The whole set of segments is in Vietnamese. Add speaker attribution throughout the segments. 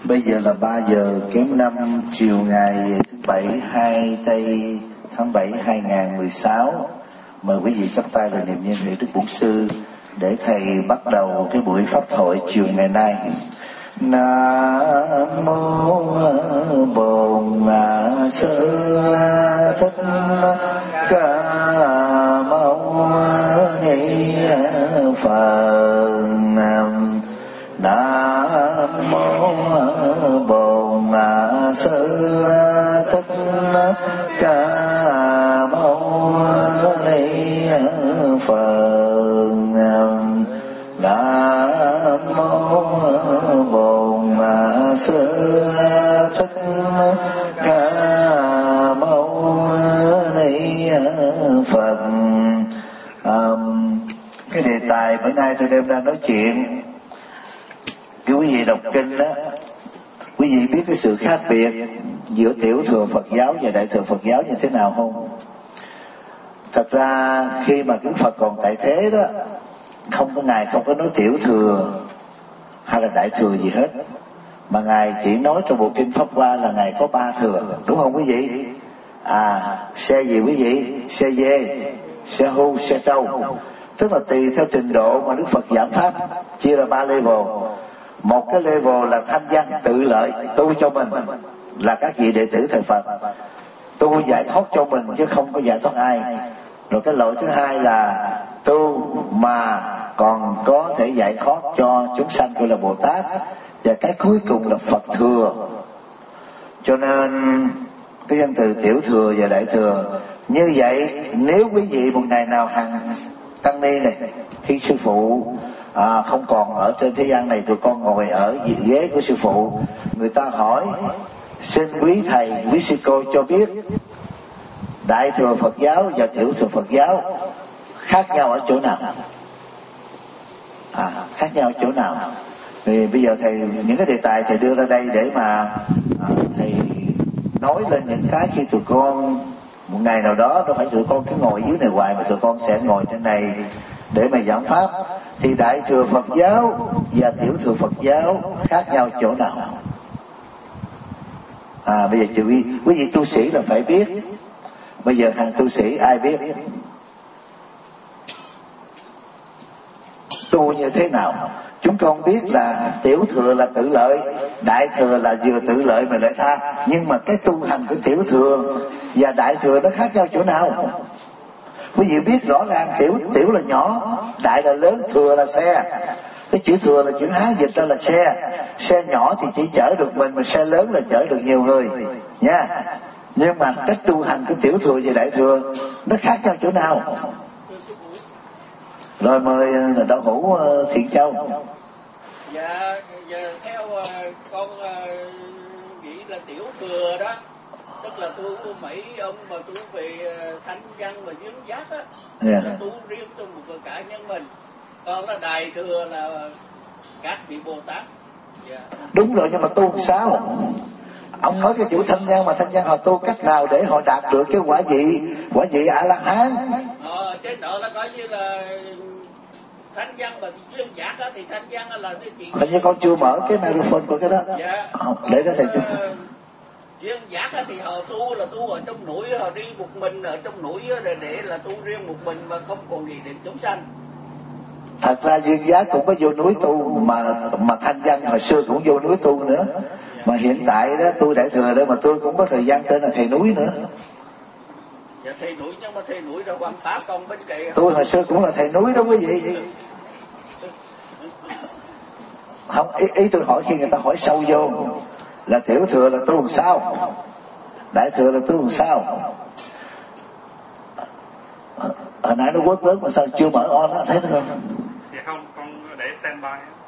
Speaker 1: Bây giờ là 3 giờ kém 5 chiều ngày thứ Bảy 2 tây tháng 7 2016. Mời quý vị chắp tay là niệm nhân huệ Đức Bổn Sư để Thầy bắt đầu cái buổi pháp thoại chiều ngày nay. Nam mô Bổn Sư Thích Ca Mâu Ni Phật. Nam mô Bổn Sư Thích Ca Mâu Ni Phật. Nam mô Bổn Sư Thích Ca Mâu Ni Phật. Cái đề tài bữa nay tôi đem ra nói chuyện. Khi quý vị đọc kinh đó, quý vị biết cái sự khác biệt giữa tiểu thừa Phật giáo và đại thừa Phật giáo như thế nào không? Thật ra khi mà Đức Phật còn tại thế đó, Ngài không có nói tiểu thừa hay là đại thừa gì hết, mà Ngài chỉ nói trong bộ kinh Pháp Hoa là Ngài có 3 thừa, đúng không quý vị? Xe gì quý vị? Xe dê, xe hưu, xe trâu. Tức là tùy theo trình độ mà Đức Phật giảng pháp, chia ra 3 level. Một cái level là thanh văn tự lợi, tu cho mình, là các vị đệ tử thầy Phật, tu giải thoát cho mình chứ không có giải thoát ai. Rồi cái loại thứ hai là tu mà còn có thể giải thoát cho chúng sanh, gọi là Bồ Tát. Và cái cuối cùng là Phật thừa. Cho nên cái danh từ tiểu thừa và đại thừa như vậy. Nếu quý vị một ngày nào hàng tăng ni này, khi sư phụ không còn ở trên thế gian này, tụi con ngồi ở ghế của sư phụ, người ta hỏi xin quý thầy, quý sư cô cho biết đại thừa Phật giáo và tiểu thừa Phật giáo khác nhau ở chỗ nào? Khác nhau ở chỗ nào? Thì bây giờ thầy, những cái đề tài thầy đưa ra đây để mà thầy nói lên những cái khi tụi con một ngày nào đó, đâu phải tụi con cứ ngồi dưới này hoài, mà tụi con sẽ ngồi trên này để mà giảng pháp. Thì đại thừa Phật giáo và tiểu thừa Phật giáo khác nhau chỗ nào? Bây giờ quý vị tu sĩ là phải biết. Bây giờ hàng tu sĩ ai biết tu như thế nào? Chúng con biết là tiểu thừa là tự lợi, đại thừa là vừa tự lợi mà lại tha. Nhưng mà cái tu hành của tiểu thừa và đại thừa nó khác nhau chỗ nào? Quý vị biết rõ ràng tiểu là nhỏ, đại là lớn, thừa là xe. Cái chữ thừa là chữ Hán dịch ra là xe. Xe nhỏ thì chỉ chở được mình, mà xe lớn là chở được nhiều người nha. Nhưng mà cách tu hành của tiểu thừa và đại thừa nó khác nhau chỗ nào? Rồi mời đạo hữu Thiện Châu.
Speaker 2: Dạ, theo con nghĩ là tiểu thừa đó, tức là tu của mấy ông mà tu về thanh văn và duyên giác á, là tu riêng cho một cá nhân mình. Còn là đại thừa là các vị Bồ Tát.
Speaker 1: Đúng rồi, nhưng mà tu làm sao? Ông nói cái chữ thanh văn, mà thanh văn họ tu cách nào để họ đạt được cái quả vị A-la-hán?
Speaker 2: Trên đó là coi như là thanh văn và duyên giác á, thì thanh văn là cái chuyện.
Speaker 1: Hình như con chưa mở cái microphone của cái đó.
Speaker 2: Dạ.
Speaker 1: Để đó thầy chú.
Speaker 2: Duyên giác á, thì họ tu là tu ở trong núi, họ đi một mình ở trong núi để là tu riêng một mình mà không còn nghĩ đến chúng sanh.
Speaker 1: Thật ra duyên giác cũng có vô núi tu, mà thanh văn hồi xưa cũng vô núi tu nữa. Mà hiện tại đó tôi đại thừa đó, mà tôi cũng có thời gian tên là thầy núi nữa.
Speaker 2: Dạ thầy núi, nhưng mà thầy núi là quan pháp, còn bên cạnh
Speaker 1: tôi hồi xưa cũng là thầy núi đó quý vị. Không, ý tôi hỏi khi người ta hỏi sâu vô là tiểu thừa là tu làm sao, đại thừa là tu làm sao. Hồi nãy nó quất lớn mà sao chưa mở on đó, thấy không?
Speaker 3: Dạ không, con để standby.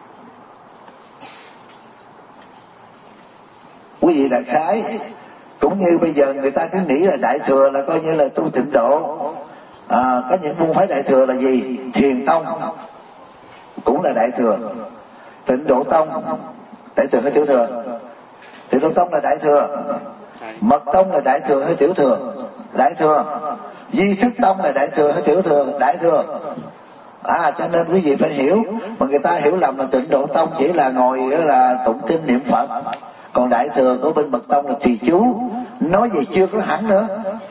Speaker 1: Quý vị đại khái cũng như bây giờ người ta cứ nghĩ là đại thừa là coi như là tu tịnh độ. Có những môn phái đại thừa là gì? Thiền tông cũng là đại thừa, tịnh độ tông đại thừa hay tiểu thừa? Tịnh độ tông là đại thừa, mật tông là đại thừa hay tiểu thừa? Đại thừa. Di thức tông là đại thừa hay tiểu thừa? Đại thừa. Cho nên quý vị phải hiểu, mà người ta hiểu lầm là tịnh độ tông chỉ là ngồi là tụng kinh niệm Phật, Còn đại thừa của bên Mật Tông là trì chú, nói về chưa có hẳn nữa.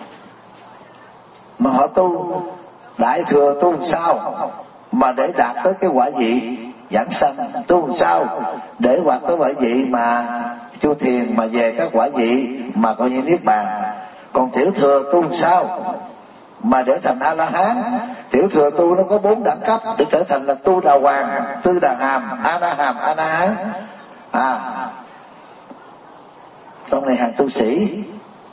Speaker 1: Mà họ tu đại thừa tu làm sao mà để đạt tới cái quả vị giảng sanh, tu làm sao để đạt tới quả vị mà chu thiền, mà về các quả vị mà coi như niết bàn. Còn tiểu thừa tu làm sao mà để thành A La Hán. Tiểu thừa tu nó có 4 đẳng cấp để trở thành là Tu Đà Hoàng, Tư Đà Hàm, A Na Hàm, A Na Hán. Trong này hàng tu sĩ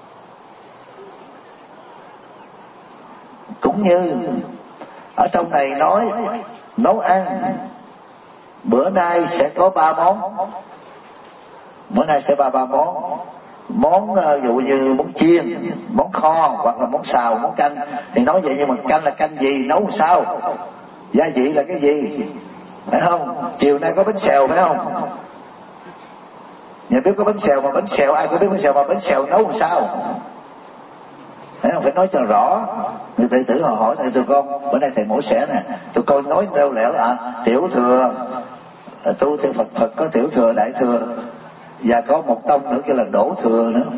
Speaker 1: cũng như ở trong này nói nấu ăn, bữa nay sẽ có 3 món. Bữa nay sẽ 3 món. Món ví dụ như món chiên, món kho, hoặc là món xào, món canh. Thì nói vậy, nhưng mà canh là canh gì, nấu làm sao, gia vị là cái gì, phải không? Chiều nay có bánh xèo, phải không? Nhà biết có bánh xèo, mà bánh xèo ai cũng biết bánh xèo, mà bánh xèo nấu làm sao, phải không? Phải nói cho rõ. Người đệ tử họ hỏi thầy, tụi con bữa nay thầy mổ xẻ nè, tụi con nói đâu lẻo tiểu thừa tu theo Phật, Phật có tiểu thừa, đại thừa, và có một tông nữa kia là đổ thừa nữa.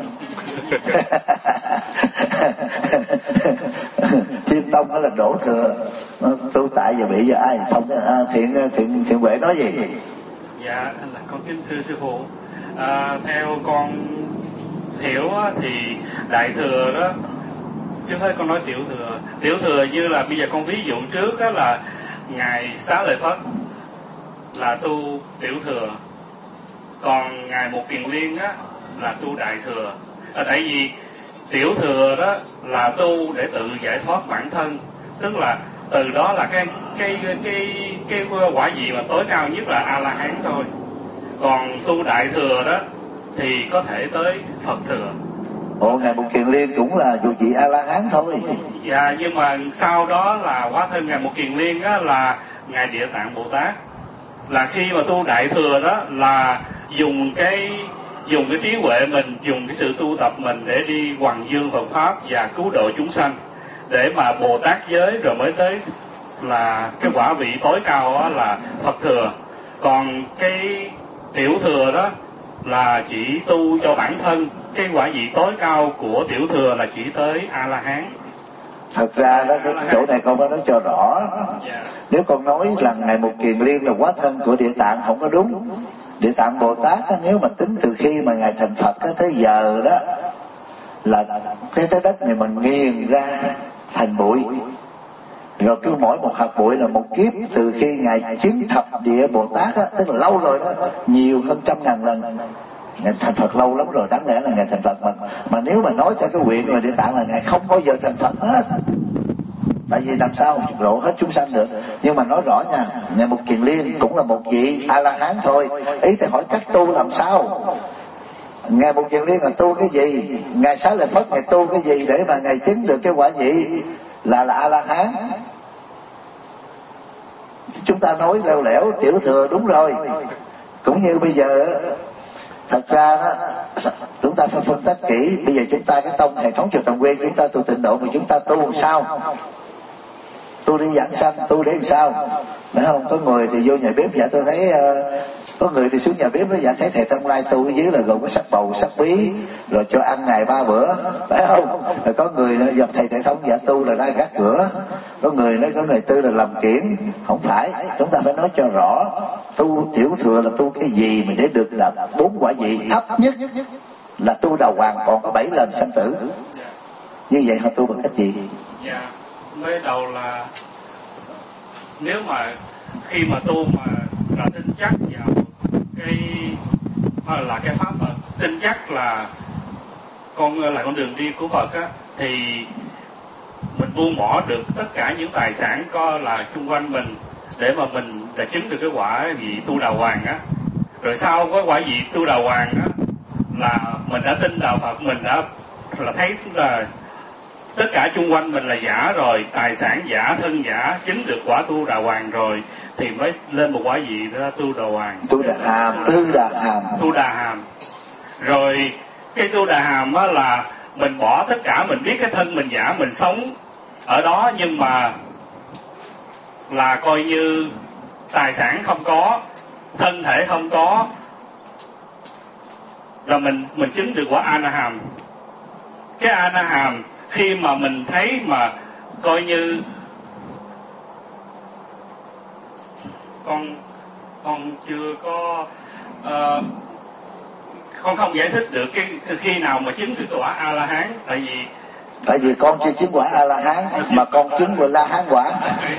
Speaker 1: Thiên tông đó là đổ thừa. Tu tại giờ bị giờ ai không? Thiện huệ nói gì?
Speaker 3: Dạ là con kính sư phụ. Theo con hiểu thì đại thừa đó, chứ thôi con nói tiểu thừa như là bây giờ con ví dụ trước đó là ngài Xá Lợi Phất là tu tiểu thừa, còn ngài Một Kiền Liên á là tu đại thừa. Tại vì tiểu thừa đó là tu để tự giải thoát bản thân, tức là từ đó là cái quả vị mà tối cao nhất là A La Hán thôi. Còn tu đại thừa đó thì có thể tới Phật thừa.
Speaker 1: Ngài Một Kiền Liên cũng là dù vị A La Hán thôi.
Speaker 3: Dạ, nhưng mà sau đó là hóa thân ngài Một Kiền Liên á là ngài Địa Tạng Bồ Tát. Là khi mà tu đại thừa đó là dùng cái trí huệ mình, dùng cái sự tu tập mình để đi hoằng dương Phật pháp và cứu độ chúng sanh, để mà Bồ Tát giới rồi mới tới là cái quả vị tối cao đó là Phật thừa. Còn cái tiểu thừa đó là chỉ tu cho bản thân, cái quả vị tối cao của tiểu thừa là chỉ tới A La Hán.
Speaker 1: Thật ra đó, cái chỗ này con phải nói cho rõ. Nếu con nói là ngài Một Kiền Liên là hóa thân của Địa Tạng không có đúng. Địa Tạng Bồ Tát đó, nếu mà tính từ khi mà ngài thành Phật đó, tới giờ đó là cái trái đất này mình nghiền ra thành bụi, rồi cứ mỗi một hạt bụi là một kiếp. Từ khi ngài chứng thập địa Bồ Tát đó, tức là lâu rồi đó, nhiều hơn 100.000 lần. Ngài thành Phật lâu lắm rồi, đáng lẽ là ngài thành Phật mà nếu mà nói theo cái quyền người Địa Tạng là ngài không bao giờ thành Phật hết, tại vì làm sao độ hết chúng sanh được. Nhưng mà nói rõ nha, ngài Một Kiền Liên cũng là một vị A La Hán thôi. Ý thầy hỏi cách tu làm sao. Ngài Một Kiền Liên là tu cái gì, ngài Xá Lợi Phất ngài tu cái gì để mà ngài chứng được cái quả vị là A La Hán. Chúng ta nói leo lẻo tiểu thừa đúng rồi. Cũng như bây giờ thật ra đó, chúng ta phải phân tích kỹ. Bây giờ chúng ta cái tông hệ thống Chùa Tầm Nguyên, chúng ta tu Tịnh Độ mà chúng ta tu làm sao? Tu đi giảng sanh, tu để làm sao? Phải không? Có người thì vô nhà bếp, dạ tôi thấy có người thì xuống nhà bếp nó dạ thấy thầy Tân Lai tu ở dưới là gồm cái sắc bầu sắc bí, rồi cho ăn ngày 3 bữa, phải không? Rồi có người dọc thầy Thông dạ tu là ra gác cửa, có người nói có người tư là làm kiển. Không phải, chúng ta phải nói cho rõ. Tu tiểu thừa là tu cái gì mà để được là 4 quả vị. Thấp nhất là tu Đà Hoàng, còn có 7 lần sanh tử. Như vậy họ tu bằng cách gì?
Speaker 3: Dạ, mới đầu là nếu mà khi mà tu mà là tin chắc vào cái pháp Phật, tin chắc là con đường đi của Phật á, thì mình buông bỏ được tất cả những tài sản có là xung quanh mình để mà mình đã chứng được cái quả vị Tu Đà Hoàng á. Rồi sau cái quả vị Tu Đà Hoàng á là mình đã tin đạo Phật, mình đã là thấy là tất cả xung quanh mình là giả rồi, tài sản giả, thân giả, chứng được quả Tu Đà Hoàng rồi thì mới lên một quả vị đó Tu Đà Hoàng.
Speaker 1: Tu Đà Hàm,
Speaker 3: Tu Đà Hàm. Rồi cái Tu Đà Hàm á là mình bỏ tất cả, mình biết cái thân mình giả, mình sống ở đó nhưng mà là coi như tài sản không có, thân thể không có, là mình chứng được quả A-na-hàm. Cái A-na-hàm khi mà mình thấy mà coi như con chưa có con không giải thích được cái khi nào mà chứng được quả A-la-hán, tại vì
Speaker 1: con chưa chứng quả A-la-hán mà con chứng quả La-hán quả.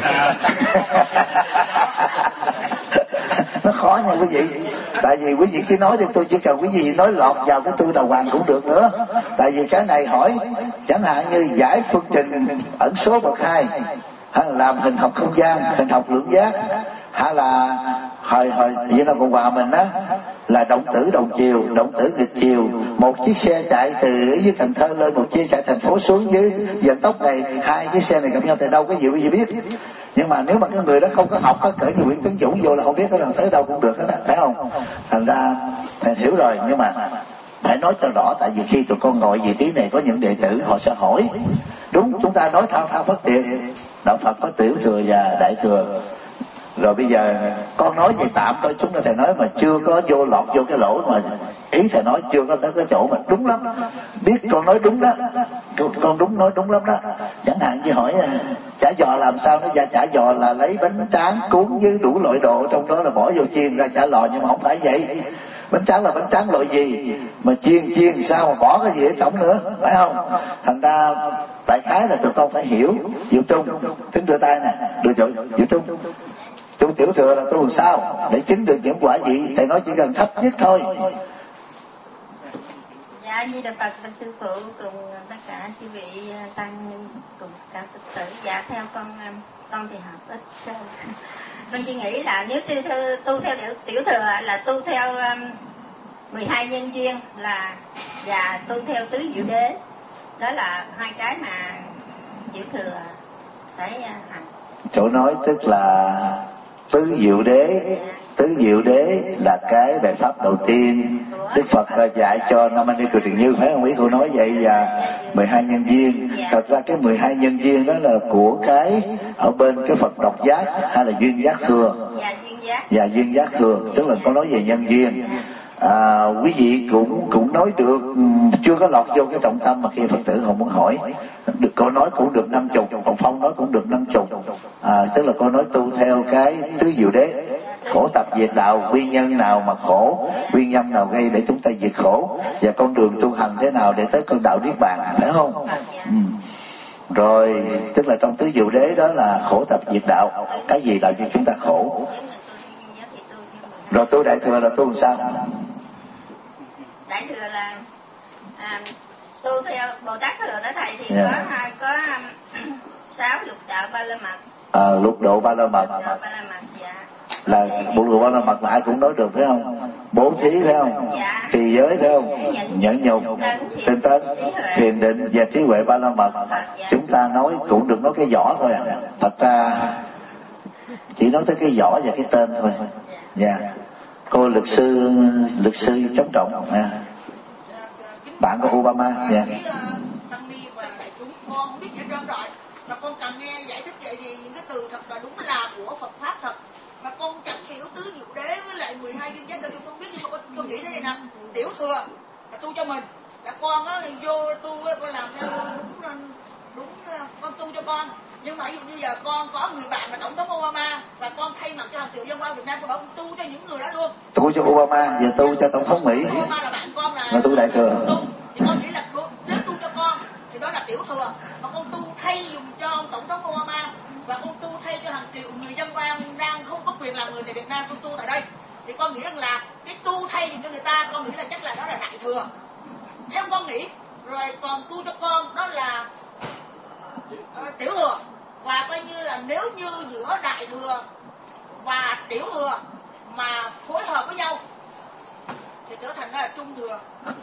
Speaker 1: Nó khó nha quý vị, tại vì quý vị cứ nói thì tôi chỉ cần quý vị nói lọt vào cái tu đà hoàng cũng được nữa. Tại vì cái này hỏi chẳng hạn như giải phương trình ẩn số bậc 2, hay là làm hình học không gian, hình học lượng giác, hay là hồi vậy là còn hòa mình á là động tử đồng chiều, động tử nghịch chiều, một chiếc xe chạy từ dưới Cần Thơ lên, một chiếc chạy thành phố xuống dưới vận tốc này, hai cái xe này gặp nhau từ đâu cái gì quý vị biết. Nhưng mà nếu mà cái người đó không có học có cỡ như Nguyễn Tấn Dũng vô là không biết cái lần tới đâu cũng được hết á, phải không? Thành ra thầy hiểu rồi, nhưng mà phải nói cho rõ, tại vì khi tụi con ngồi vị trí này có những đệ tử họ sẽ hỏi. Đúng, chúng ta nói thao thao bất tuyệt, đạo Phật có tiểu thừa và đại thừa. Rồi bây giờ con nói về tạm thôi, chúng ta thầy nói mà chưa có vô lọt vô cái lỗ mà ý thầy nói chưa có tới cái chỗ mà đúng lắm. Biết con nói đúng đó, con đúng nói đúng lắm đó. Chẳng hạn như hỏi chả giò làm sao, nó ra chả giò là lấy bánh tráng cuốn với đủ loại đồ trong đó là bỏ vô chiên ra chả lò, nhưng mà không phải vậy. Bánh tráng là bánh tráng loại gì mà chiên sao mà bỏ cái gì ở trong nữa, phải không? Thành ra đại khái là tụi con phải hiểu. Diệu Trung tính đưa tay nè, đưa chỗ Diệu Trung. Tu tiểu thừa là tu làm sao để chứng được những quả gì? Thầy nói chỉ cần thấp nhất thôi.
Speaker 4: Dạ, Di Đà Phật và sư phụ cùng tất cả quý vị tăng cùng cả Phật tử. Dạ, theo con thì học ít. Con chỉ nghĩ là nếu tu theo tiểu thừa là tu theo 12 nhân duyên là và tu theo tứ diệu đế. Đó là hai cái mà tiểu thừa phải hành.
Speaker 1: Chỗ nói tức là tứ diệu đế. Tứ diệu đế là cái bài pháp đầu tiên Đức Phật dạy cho Nam Anh Ni Kiều Trần Như, phải không ý cô nói vậy? Và 12 nhân duyên. Thật ra cái 12 nhân duyên đó là của cái ở bên cái Phật độc giác hay là duyên giác thừa. Và duyên giác thừa tức là có nói về nhân duyên. Quý vị cũng nói được, chưa có lọt vô cái trọng tâm mà khi Phật tử họ muốn hỏi. Được cô nói cũng được 50, còn Phong nói cũng được 50. Tức là cô nói tu theo cái tứ diệu đế. Khổ tập diệt đạo, nguyên nhân nào mà khổ, nguyên nhân nào gây để chúng ta diệt khổ, và con đường tu hành thế nào để tới con đạo niết bàn, phải không? Rồi tức là trong tứ diệu đế đó là khổ tập diệt đạo, cái gì làm cho chúng ta khổ. Rồi tu đại thừa là tu làm sao?
Speaker 4: Đại thừa là tu theo Bồ Tát thừa đó thầy, thì có 6 lục đạo ba la mật.
Speaker 1: Lục độ ba la mật.
Speaker 4: Dạ.
Speaker 1: Là bộ lục ba la mật là ai cũng nói được, phải không? Bố thí, phải không?
Speaker 4: Dạ.
Speaker 1: Trì giới, phải không? Nhẫn nhục, tinh tấn, thiền định và trí huệ ba la mật. Chúng ta nói cũng được nói cái vỏ thôi à. Thật ra chỉ nói tới cái vỏ và cái tên thôi. Dạ. Cô luật sư chống trọng. Bạn của Obama. Dạ.
Speaker 5: Tăng ni và đại chúng con không biết hết trơn rồi, mà con cần nghe giải thích vậy thì những cái từ thật là đúng là của Phật pháp thật, mà con chẳng hiểu tứ diệu đế với lại 12 duyên giác đâu, con biết. Nhưng mà con nghĩ thế này nè, tiểu thừa là tu cho mình, là con á vô tu con làm theo đúng con tu cho con. Nhưng mà ví dụ như giờ con có người bạn là tổng thống Obama và con thay mặt cho hàng triệu dân qua Việt Nam, con bảo tu cho những người đó luôn.
Speaker 1: Tu cho Obama, giờ tu cho tổng thống Mỹ.
Speaker 5: Obama là bạn con là
Speaker 1: tu đại thừa.
Speaker 5: Thì con nghĩ là nếu tu cho con thì đó là tiểu thừa, mà con tu thay dùng cho tổng thống Obama và con tu thay cho hàng triệu người dân đang không có quyền làm người tại Việt Nam, con tu tại đây, thì con nghĩ rằng là cái tu thay dùng cho người ta, con nghĩ là chắc là đó là đại thừa theo con nghĩ. Rồi còn tu cho con đó là tiểu thừa, và coi như là nếu như giữa đại thừa và tiểu thừa mà phối hợp với nhau thì trở thành ra là trung thừa.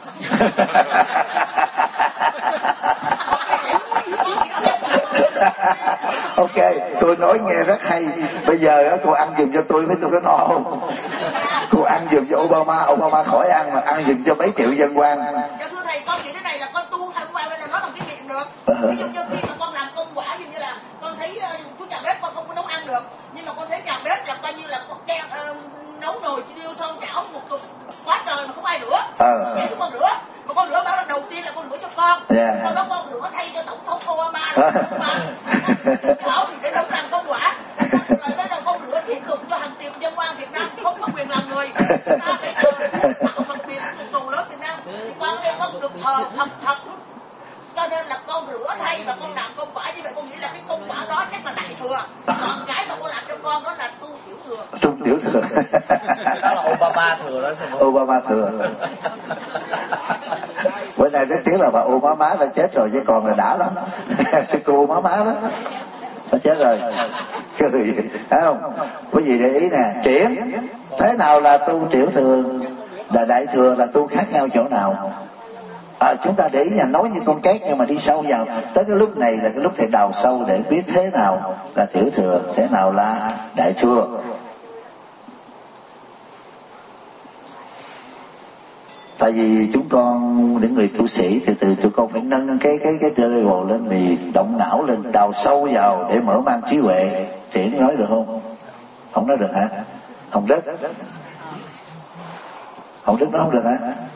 Speaker 1: Ok, tôi nói nghe rất hay. Bây giờ cô ăn giùm cho tôi, với tôi có no không? Cô ăn giùm cho Obama khỏi ăn, mà ăn giùm cho mấy triệu dân quan.
Speaker 5: Thưa thầy, con nghĩ thế này là con tu theo qua bên là nói bằng kinh nghiệm được. Ví dụ như khi mà con làm công quả, ví dụ như là con thấy chú nhà bếp con không có nấu ăn được, nhưng mà con thấy nhà bếp là coi như là con đem nấu nồi điêu son chảo một quá trời mà không ai chai rửa, nhảy xuống con rửa. Mà con rửa bảo là đầu tiên là con rửa cho con, sau đó con rửa thay cho tổng thống Obama là để đâu làm công quả. Rồi đó là con rửa tiếp tục cho hàng triệu dân quan Việt Nam không có quyền làm người. Ta phải tạo phần quyền của tù lớn Việt Nam. Thì con đây con được thờ thật. Cho nên là con rửa thay và con làm công quả như vậy. Con nghĩ là cái công quả đó chắc là đại thừa. Còn cái mà con làm cho con đó là tu tiểu thừa.
Speaker 1: Trung tiểu thừa.
Speaker 2: Đó là Obama thừa đó.
Speaker 1: Obama thừa. Bữa nay rất tiếng là bà Obama đã chết rồi, chứ còn là đã lắm. Sư cô Obama đó nó chết rồi. Cười, thấy không? Quý vị để ý nè, triển thế nào là tu tiểu thừa, là đại thừa, là tu khác nhau chỗ nào? Chúng ta để ý nha, nói như con két nhưng mà đi sâu vào tới cái lúc này là cái lúc thầy đào sâu để biết thế nào là tiểu thừa, thế nào là đại thừa. Tại vì chúng con những người tu sĩ thì từ tụi con phải nâng cái level lên, vì động não lên, đào sâu vào để mở mang trí huệ. Triển nói được không? Không nói được hả? Hồng Đức nói không được hả?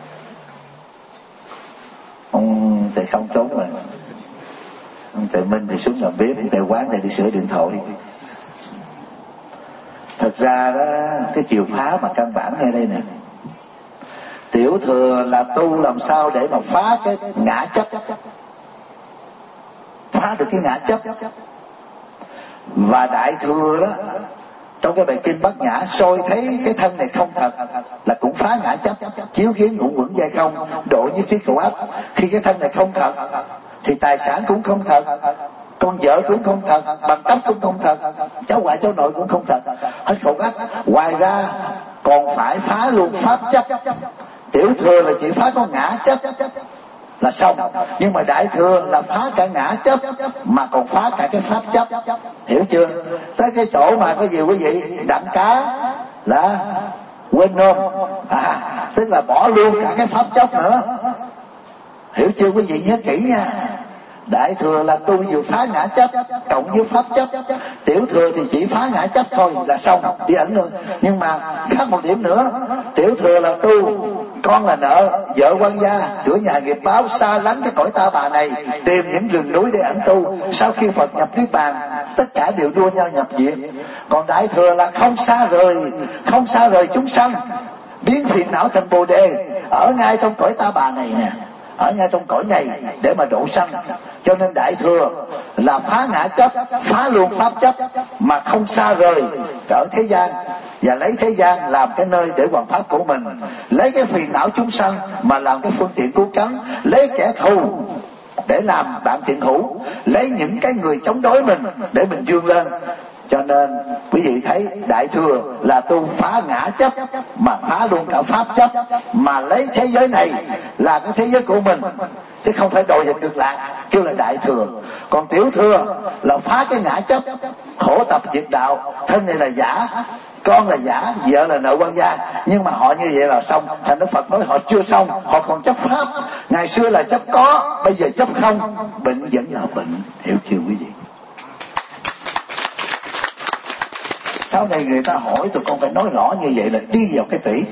Speaker 1: Ông thầy không trốn rồi. Ông thầy Minh thì xuống làm bếp, thầy Quán thì đi sửa điện thoại. Thật ra đó, cái chiều phá mà căn bản ngay đây nè, tiểu thừa là tu làm sao để mà phá cái ngã chấp, phá được cái ngã chấp. Và đại thừa đó, trong cái bài kinh Bát Nhã, soi thấy cái thân này không thật là cũng phá ngã chấp. Chiếu kiến ngũ quẩn giai không, độ như phía cầu ách. Khi cái thân này không thật thì tài sản cũng không thật, con vợ cũng không thật, bằng cấp cũng không thật, cháu ngoại cháu nội cũng không thật, hết cầu ách. Ngoài ra còn phải phá luôn pháp chấp. Tiểu thừa là chỉ phá có ngã chấp là xong, nhưng mà đại thừa là phá cả ngã chấp mà còn phá cả cái pháp chấp. Hiểu chưa? Tới cái chỗ mà có gì quý vị đặng cá là quên nôm, tức là bỏ luôn cả cái pháp chấp nữa. Hiểu chưa quý vị? Nhớ kỹ nha. Đại thừa là tu vừa phá ngã chấp cộng với pháp chấp. Tiểu thừa thì chỉ phá ngã chấp thôi là xong, đi ẩn luôn. Nhưng mà khác một điểm nữa, tiểu thừa là tu con là nợ, vợ quan gia, cửa nhà nghiệp báo, xa lánh cái cõi ta bà này, tìm những rừng núi để ẩn tu. Sau khi Phật nhập niết bàn, tất cả đều đua nhau nhập diệt. Còn đại thừa là không xa rời chúng sanh, biến phiền não thành bồ đề, ở ngay trong cõi ta bà này nè, ở ngay trong cõi này để mà độ sanh. Cho nên đại thừa là phá ngã chấp, phá luôn pháp chấp, mà không xa rời ở thế gian, và lấy thế gian làm cái nơi để hoàn pháp của mình, lấy cái phiền não chúng sanh mà làm cái phương tiện cứu cánh, lấy kẻ thù để làm bạn thiện hữu, lấy những cái người chống đối mình để mình vươn lên. Cho nên quý vị thấy đại thừa là tu phá ngã chấp mà phá luôn cả pháp chấp, mà lấy thế giới này là cái thế giới của mình, chứ không phải đòi về cực lạc, kêu là đại thừa. Còn tiểu thừa là phá cái ngã chấp, khổ tập diệt đạo, thân này là giả, con là giả, vợ là nợ quan gia. Nhưng mà họ như vậy là xong. Thành Đức Phật nói họ chưa xong, họ còn chấp pháp. Ngày xưa là chấp có, bây giờ chấp không. Bệnh vẫn là bệnh. Hiểu chưa quý vị? Sau này người ta hỏi tụi con phải nói rõ như vậy là đi vào cái tỷ.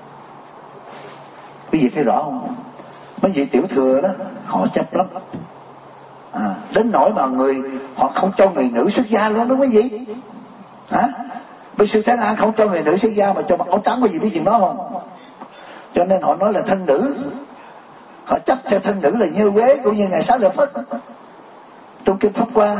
Speaker 1: Quý vị thấy rõ không? Mấy vị tiểu thừa đó họ chấp lắm, đến nỗi mà họ không cho người nữ xuất gia luôn đó quý vị. Bây sư Thái Lan không cho người nữ xuất gia mà cho mặc áo trắng, quý vị biết chuyện đó không? Cho nên họ nói là thân nữ, họ chấp cho thân nữ là Như Quế cũng như Ngài Xá Lợi Phất. Trong kinh Pháp Hoa,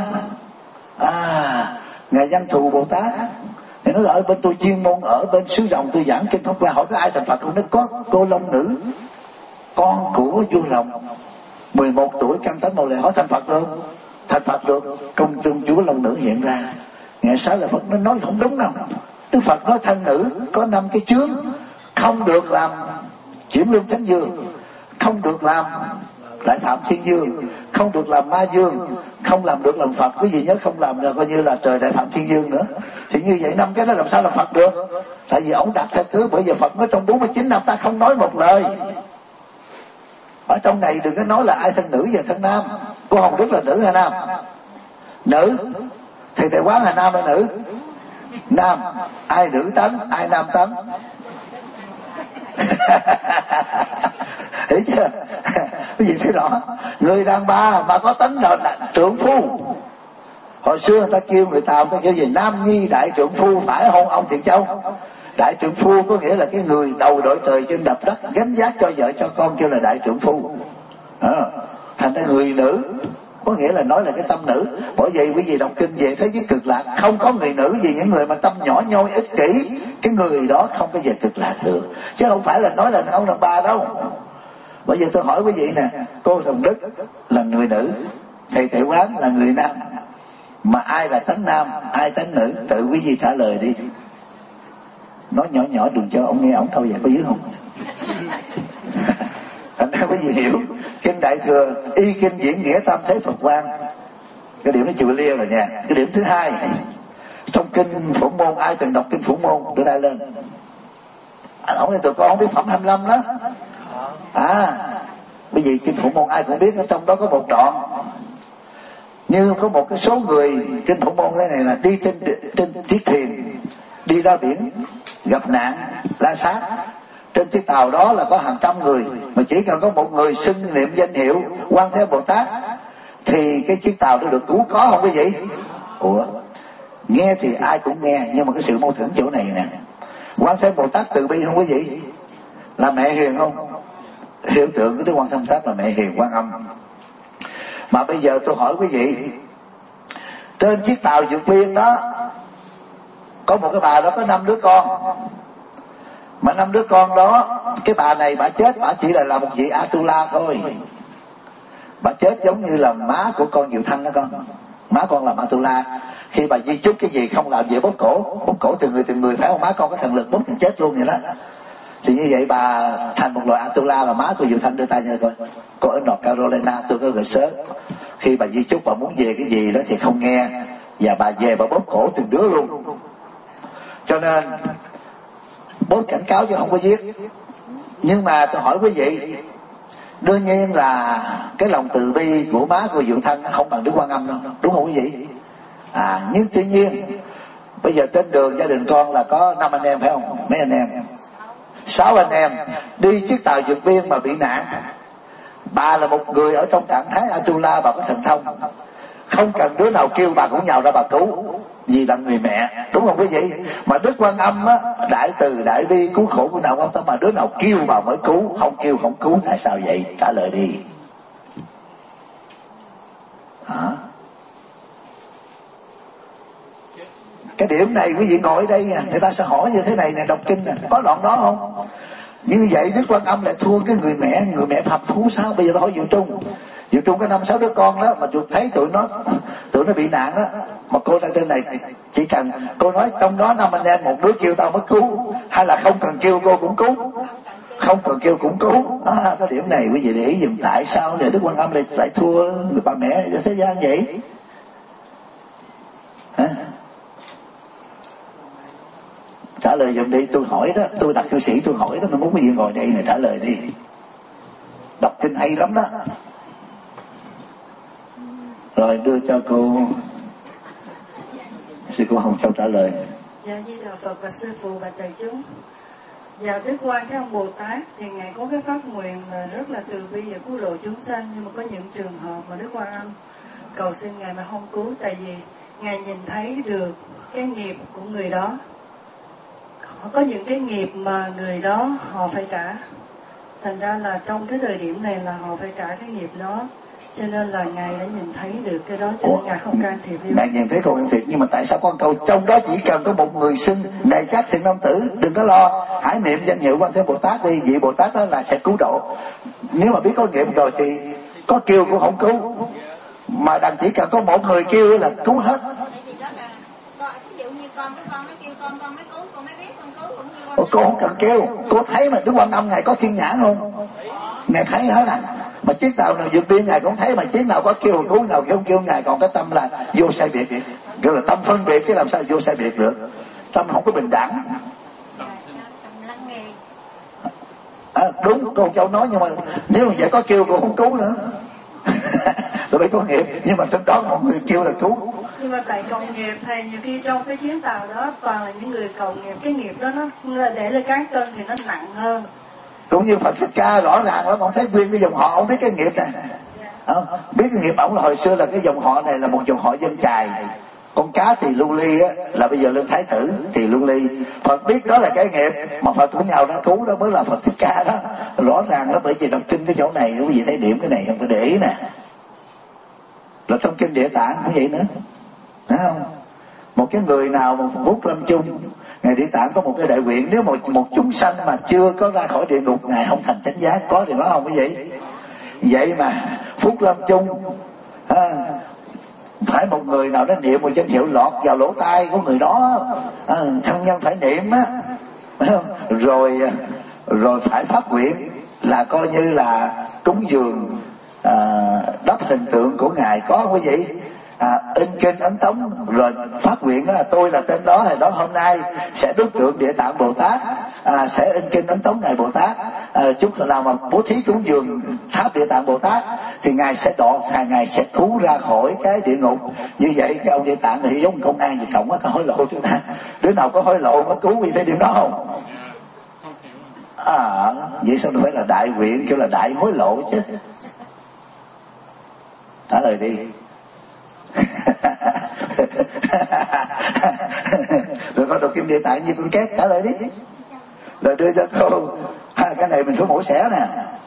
Speaker 1: Ngài Văn Thù Bồ Tát thì nói là ở bên tôi chuyên môn ở bên xứ Rồng tôi giảng kinh Pháp Hoa, hỏi có ai thành Phật không? Nó có cô Long Nữ, con của vua Rồng, 11 tuổi căn tánh Bồ Đề, hỏi thành Phật được không? Thành Phật được. Công tương chúa Long Nữ hiện ra. Ngài Xá Lợi Phất nó nói không đúng đâu. Đức Phật nói thân nữ có 5 cái chướng, không được làm chuyển lương chánh dương, không được làm lại phạm thiên dương, không được làm ma dương, không làm được làm Phật. Quý vị nhớ không làm là coi như là trời đại phạm thiên dương nữa. Thì như vậy 5 cái đó làm sao làm Phật được? Tại vì ông đặt theo cứ, bởi vì Phật nói trong 49 năm ta không nói một lời. Ở trong này đừng có nói là ai thân nữ và thân nam. Cô Hồng Đức là nữ hay nam? Nữ. Thì Thầy Quán là nam hay nữ? Nam. Ai nữ tánh, ai nam tánh? hiểu chưa? Cái gì thế đó, người đàn bà mà có tánh là trượng phu. Hồi xưa người ta kêu người Tàu, người ta kêu gì nam nhi đại trượng phu, phải hôn ông Thiện Châu. Đại trượng phu có nghĩa là cái người đầu đội trời chân đập đất, gánh vác cho vợ cho con, kêu là đại trượng phu. Thành ra người nữ có nghĩa là nói là cái tâm nữ. Bởi vậy quý vị đọc kinh về thế giới cực lạc không có người nữ gì, những người mà tâm nhỏ nhoi ích kỷ, cái người đó không bao giờ cực lạc được, chứ không phải là nói là ông đàn bà đâu. Bây giờ tôi hỏi quý vị nè, cô Thần Đức là người nữ, thầy Tuệ Quán là người nam, mà ai là tánh nam, ai tánh nữ? Tự quý vị trả lời đi. Nói nhỏ nhỏ đừng cho ông nghe ổng thôi, vậy có dữ không? Thành ra quý vị hiểu kinh Đại Thừa y kinh diễn nghĩa tam thế Phật quan, cái điểm nó chịu liêu rồi nha. Cái điểm thứ hai, trong kinh Phổ Môn, ai từng đọc kinh Phổ Môn đưa tay lên. Ông này tụi con không biết phẩm 25 đó. Bởi vì kinh Phổ Môn ai cũng biết, ở trong đó có một đoạn như có một cái số người, kinh Phổ Môn thế này là đi trên chiếc thuyền đi ra biển gặp nạn la sát. Trên chiếc tàu đó là có hàng trăm người, mà chỉ cần có một người xưng niệm danh hiệu Quan Thế Bồ Tát thì cái chiếc tàu đó được cứu, có không quý vị? Ủa, nghe thì ai cũng nghe, nhưng mà cái sự mâu thuẫn chỗ này nè. Quan Thế Bồ Tát từ bi không quý vị? Là mẹ hiền không? Hiểu tượng của Đức Quan Thế Bồ Tát là mẹ hiền Quan Âm. Mà bây giờ tôi hỏi quý vị, trên chiếc tàu vượt biên đó có một cái bà đó có 5 đứa con, mà 5 đứa con đó, cái bà này bà chết, bà chỉ là một vị Atula thôi. Bà chết giống như là má của con Diệu Thanh đó con. Má con làm Atula, khi bà di chúc cái gì không làm vậy bóp cổ từng người phải không? Má con có thần lực bóp thì chết luôn vậy đó. Thì như vậy bà thành một loại Atula, là má của Diệu Thanh đưa tay nha coi. Cô ở North Carolina tôi có gửi sớm. Khi bà di chúc bà muốn về cái gì đó thì không nghe, và bà về bà bóp cổ từng đứa luôn. Cho nên bóp cảnh cáo chứ không có giết. Nhưng mà tôi hỏi quý vị, đương nhiên là cái lòng từ bi của má của Diệu Thanh không bằng Đức Quan Âm đâu, đúng không quý vị? Nhưng tuy nhiên bây giờ trên đường gia đình con là có 5 anh em phải không? Mấy anh em? 6 anh em đi chiếc tàu vượt biên mà bị nạn. Bà là một người ở trong trạng thái Atula, bà có thần thông, không cần đứa nào kêu bà cũng nhào ra bà cứu, vì là người mẹ, đúng không quý vị? Mà Đức Quan Âm á, đại từ đại bi cứu khổ của nào quan tâm, mà đứa nào kêu bà mới cứu, không kêu không cứu. Tại sao vậy? Trả lời đi. Cái điểm này quý vị ngồi ở đây người ta sẽ hỏi như thế này nè, đọc kinh nè, có đoạn đó không? Như vậy Đức Quan Âm lại thua cái người mẹ phàm phu sao? Bây giờ tôi hỏi Diệu Trung có 5-6 đứa con đó, mà thấy tụi nó bị nạn đó, mà cô ra trên này chỉ cần cô nói trong đó 5 anh em một đứa kêu tao mới cứu, hay là không cần kêu cô cũng cứu? Không cần kêu cũng cứu. Cái điểm này quý vị để ý dùm, tại sao để Đức Quan Âm lại thua người bà mẹ ở thế gian vậy? Trả lời dùm đi, tôi hỏi đó, tôi đặt cư sĩ tôi hỏi đó, mình muốn quý vị ngồi đây này trả lời đi. Đọc kinh hay lắm đó. Rồi đưa cho cô sư cô Hồng Châu trả lời.
Speaker 6: Dạ, Di Đà Phật và sư phụ và đại chúng. Dạ, Đức Quan Thế Âm Bồ Tát thì ngài có cái pháp nguyện là rất là từ bi và cứu độ chúng sanh, nhưng mà có những trường hợp mà Đức Quan Âm cầu xin ngài mà không cứu, tại vì ngài nhìn thấy được cái nghiệp của người đó. Có những cái nghiệp mà người đó họ phải trả, thành ra là trong cái thời điểm này là họ phải trả cái nghiệp đó, cho nên là ngài đã nhìn thấy được cái đó, cho nên ngài không can thiệp.
Speaker 1: Ngài nhìn thấy không can thiệp, nhưng mà tại sao con cầu trong đó chỉ cần có một người xưng này các thiện nam tử, đừng có lo, hãy niệm danh hiệu Quan Thế Bồ Tát đi, vị Bồ Tát đó là sẽ cứu độ. Nếu mà biết có nghiệp rồi thì có kêu cũng không cứu, mà đằng chỉ cần có một người kêu là cứu hết. Cô không cần kêu, cô thấy mà Đức Quan Âm ngài có thiên nhãn không? Ngài thấy hết à. Mà chiếc tàu nào vượt biên ngài cũng thấy, mà chiếc nào có kêu cứu, nào không kêu ngài còn cái tâm là vô sai biệt, gọi là tâm phân biệt, chứ làm sao vô sai biệt được? Tâm không có bình đẳng. Đúng, cô Châu nói, nhưng mà nếu mà vậy có kêu cô không cứu nữa. Tụi bay có nghiệp, nhưng mà trong đó một người kêu là cứu.
Speaker 6: Nhưng mà tại cầu nghiệp thầy nhiều khi trong cái chuyến tàu đó toàn là những người cầu nghiệp, cái nghiệp đó nó là để lên cán cân thì nó nặng hơn.
Speaker 1: Cũng như Phật Thích Ca rõ ràng lắm, ông thấy nguyên cái dòng họ, ông biết cái nghiệp này, không? Biết cái nghiệp ổng là hồi xưa là cái dòng họ này là một dòng họ dân chài, con cá Tỳ Lưu Ly á là bây giờ lên thái tử Tỳ Lưu Ly. Phật biết đó là cái nghiệp mà Phật cũng nhào ra cứu, đó mới là Phật Thích Ca đó, rõ ràng đó. Bởi vì đọc kinh cái chỗ này quý vị thấy điểm cái này không phải để ý nè, là trong kinh Địa Tạng cũng vậy nữa, thấy không? Một cái người nào mà Phúc Lâm Chung, Ngài Địa Tạng có một cái đại nguyện, nếu một chúng sanh mà chưa có ra khỏi địa ngục Ngài không thành chánh giác, có thì nói không cái gì vậy mà Phúc Lâm Chung phải một người nào đó niệm một danh hiệu lọt vào lỗ tai của người đó, thân nhân phải niệm á, rồi phải phát nguyện là coi như là cúng dường đắp hình tượng của Ngài, có quý vị, in kinh ấn tống, rồi phát nguyện đó là tôi là tên đó, thì đó hôm nay sẽ đúc tượng Địa Tạng Bồ Tát, sẽ in kinh ấn tống Ngài Bồ Tát, chúng nào mà bố thí cúng dường tháp Địa Tạng Bồ Tát thì Ngài sẽ Ngài sẽ cứu ra khỏi cái địa ngục. Như vậy cái ông Địa Tạng thì giống công an gì cộng á, có hối lộ chúng ta, đứa nào có hối lộ mới cứu, vì thấy điều đó không? Vậy sao nó phải là đại nguyện, kêu là đại hối lộ chứ? Trả lời đi. Rồi con đọc kinh Địa Tạng như con két, trả lời đi, rồi đưa cho cô. Cái này mình phải mổ xẻ nè.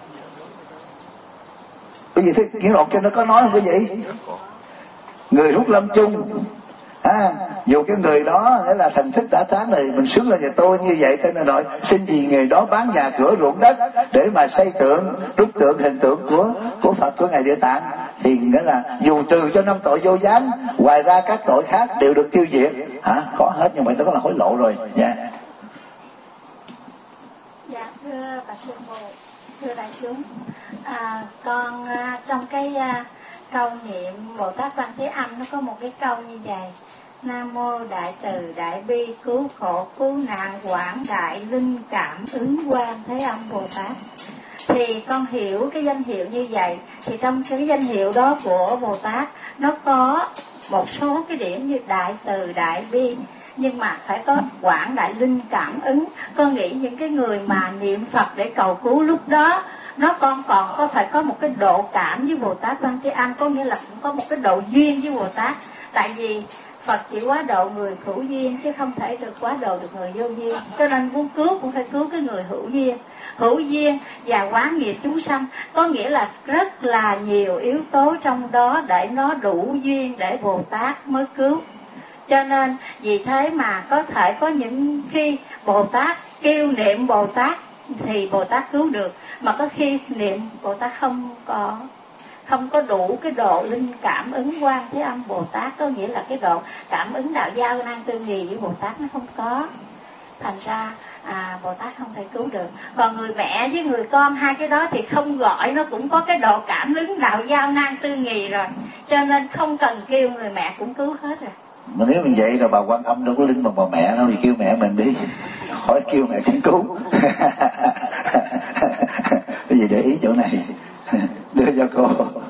Speaker 1: Bởi vì cái đọc kinh nó có nói không quý vị? Người Hút Lâm Chung, dù cái người đó nghĩa là thần thức đã tán rồi, mình sướng lên nhà tôi như vậy, tên là nói xin vì người đó bán nhà cửa ruộng đất để mà xây tượng, đúc tượng hình tượng của Phật, của Ngài Địa Tạng, thì nghĩa là dù trừ cho 5 tội vô gián, ngoài ra các tội khác đều được tiêu diệt. Có hết, nhưng mà đó là hối lộ rồi nha.
Speaker 4: Dạ thưa bà sư phụ, thưa đại chúng, con trong cái câu niệm Bồ Tát Văn Thế Âm nó có một cái câu như vậy: Nam mô Đại Từ Đại Bi Cứu Khổ Cứu Nạn Quảng Đại Linh Cảm Ứng Quang Thế Âm Bồ Tát. Thì con hiểu cái danh hiệu như vậy, thì trong cái danh hiệu đó của Bồ Tát nó có một số cái điểm như Đại Từ Đại Bi, nhưng mà phải có Quảng Đại Linh Cảm Ứng. Con nghĩ những cái người mà niệm Phật để cầu cứu lúc đó, nó còn phải có một cái độ cảm với Bồ Tát Văn Thế Âm, có nghĩa là cũng có một cái độ duyên với Bồ Tát. Tại vì Phật chỉ quá độ người hữu duyên chứ không thể được quá độ được người vô duyên, cho nên muốn cứu cũng phải cứu cái người hữu duyên. Hữu duyên và quá nghiệp chúng sanh, có nghĩa là rất là nhiều yếu tố trong đó để nó đủ duyên để Bồ Tát mới cứu. Cho nên vì thế mà có thể có những khi Bồ Tát kêu niệm Bồ Tát thì Bồ Tát cứu được, mà có khi niệm Bồ Tát không có đủ cái độ linh cảm ứng Quang Thế Âm Bồ Tát, có nghĩa là cái độ cảm ứng đạo giao năng tư nghì với Bồ Tát nó không có, thành ra Bồ Tát không thể cứu được. Còn người mẹ với người con, hai cái đó thì không gọi, nó cũng có cái độ cảm ứng đạo giao năng tư nghì rồi, cho nên không cần kêu người mẹ cũng cứu hết rồi.
Speaker 1: Mà nếu như vậy là bà Quan Âm đâu có linh bằng bà mẹ đâu, thì kêu mẹ mình đi, khỏi kêu mẹ cũng cứu. Cái gì để ý chỗ này, đưa cho cô.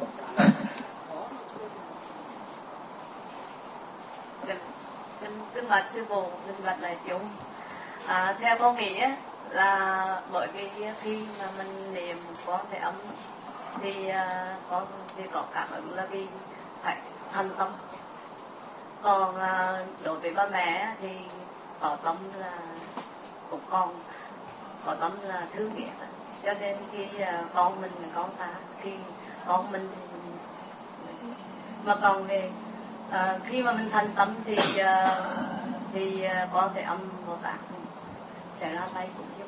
Speaker 7: Kinh bạch sư phụ, kinh bạch đại chúng. Theo con nghĩ á, là bởi vì khi mà mình niệm Quán Thế Âm thì con thì có cảm ứng là vì phải thành tâm. Còn đối với ba mẹ thì có tâm là cũng có tâm là thương ghét, cho nên khi con mình con ta thì con mình mà còn về khi mà mình thành tâm thì Quán Thế Âm Bồ Tát sẽ ra tay cũng giúp.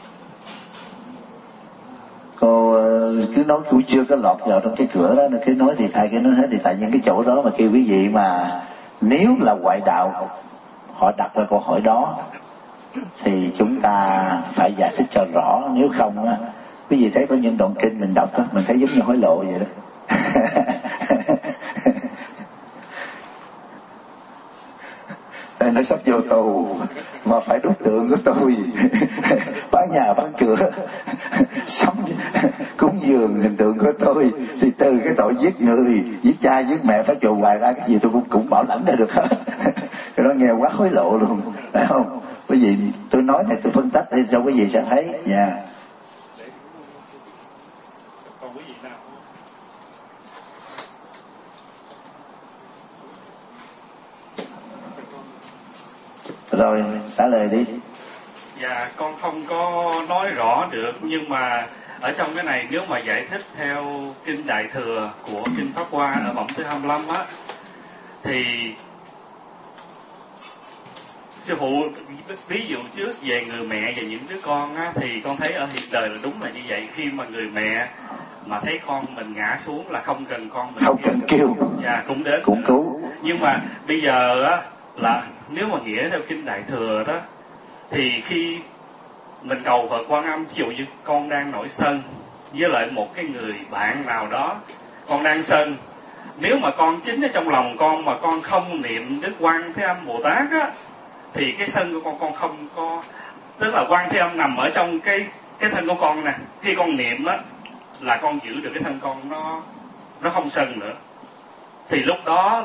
Speaker 1: Cô cứ nói cũng chưa có lọt vào trong cái cửa đó, cứ nói thì thay cái nói hết. Thì tại những cái chỗ đó mà kêu quý vị mà nếu là ngoại đạo họ đặt ra câu hỏi đó thì chúng ta phải giải thích cho rõ, nếu không á quý vị thấy có những đoạn kinh mình đọc á, mình thấy giống như hối lộ vậy đó. Nó sắp vô tù mà phải đúc tượng của tôi, bán nhà bán cửa, sống cúng dường hình tượng của tôi, thì từ cái tội giết người, giết cha giết mẹ phải chùa hoài ra cái gì tôi cũng bảo bảo lãnh ra được hết. Cái đó nghe quá hối lộ luôn, phải không? Quý vị, tôi nói này tôi phân tích để cho quý vị sẽ thấy nha.
Speaker 3: Còn quý vị nào?
Speaker 1: Rồi trả lời đi.
Speaker 3: Dạ, con không có nói rõ được, nhưng mà ở trong cái này nếu mà giải thích theo kinh Đại Thừa của kinh Pháp Hoa ở phẩm thứ 25 á, thì sư phụ ví dụ trước về người mẹ và những đứa con á, thì con thấy ở hiện đời là đúng là như vậy. Khi mà người mẹ mà thấy con mình ngã xuống là không cần con mình
Speaker 1: không cần kêu,
Speaker 3: dạ cũng đến
Speaker 1: cũng cứu.
Speaker 3: Nhưng mà bây giờ á, là nếu mà nghĩa theo kinh Đại Thừa đó, thì khi mình cầu Phật Quan Âm, ví dụ như con đang nổi sân với lại một cái người bạn nào đó, con đang sân, nếu mà con chính ở trong lòng con mà con không niệm Đức Quan Thế Âm Bồ Tát á, thì cái sân của con không có, tức là Quan Thế Âm nằm ở trong cái thân của con nè. Khi con niệm á là con giữ được cái thân con nó không sân nữa, thì lúc đó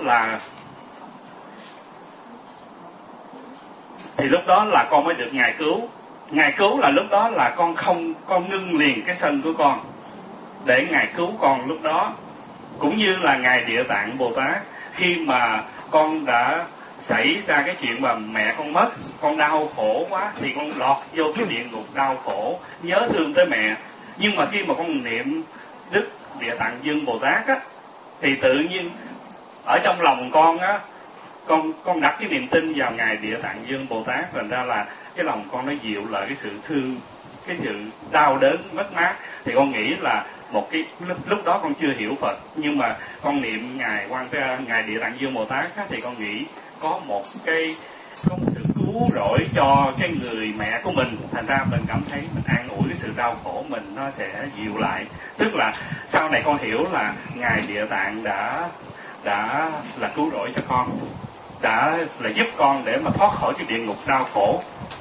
Speaker 3: là con mới được Ngài cứu. Ngài cứu là lúc đó là con ngưng liền cái sân của con để Ngài cứu con lúc đó. Cũng như là Ngài Địa Tạng Bồ Tát, khi mà con đã xảy ra cái chuyện mà mẹ con mất, con đau khổ quá thì con lọt vô cái địa ngục đau khổ, nhớ thương tới mẹ. Nhưng mà khi mà con niệm Đức Địa Tạng Dương Bồ Tát á, thì tự nhiên ở trong lòng con á, con đặt cái niềm tin vào Ngài Địa Tạng Dương Bồ Tát, thành ra là cái lòng con nó dịu lại cái sự thương, cái sự đau đớn mất mát. Thì con nghĩ là một cái lúc đó con chưa hiểu Phật, nhưng mà con niệm Ngài Địa Tạng Dương Bồ Tát á, thì con nghĩ có một sự cứu rỗi cho cái người mẹ của mình, thành ra mình cảm thấy mình an ủi cái sự đau khổ mình, nó sẽ dịu lại. Tức là sau này con hiểu là Ngài Địa Tạng đã là cứu rỗi cho con, đã là giúp con để mà thoát khỏi cái địa ngục đau khổ.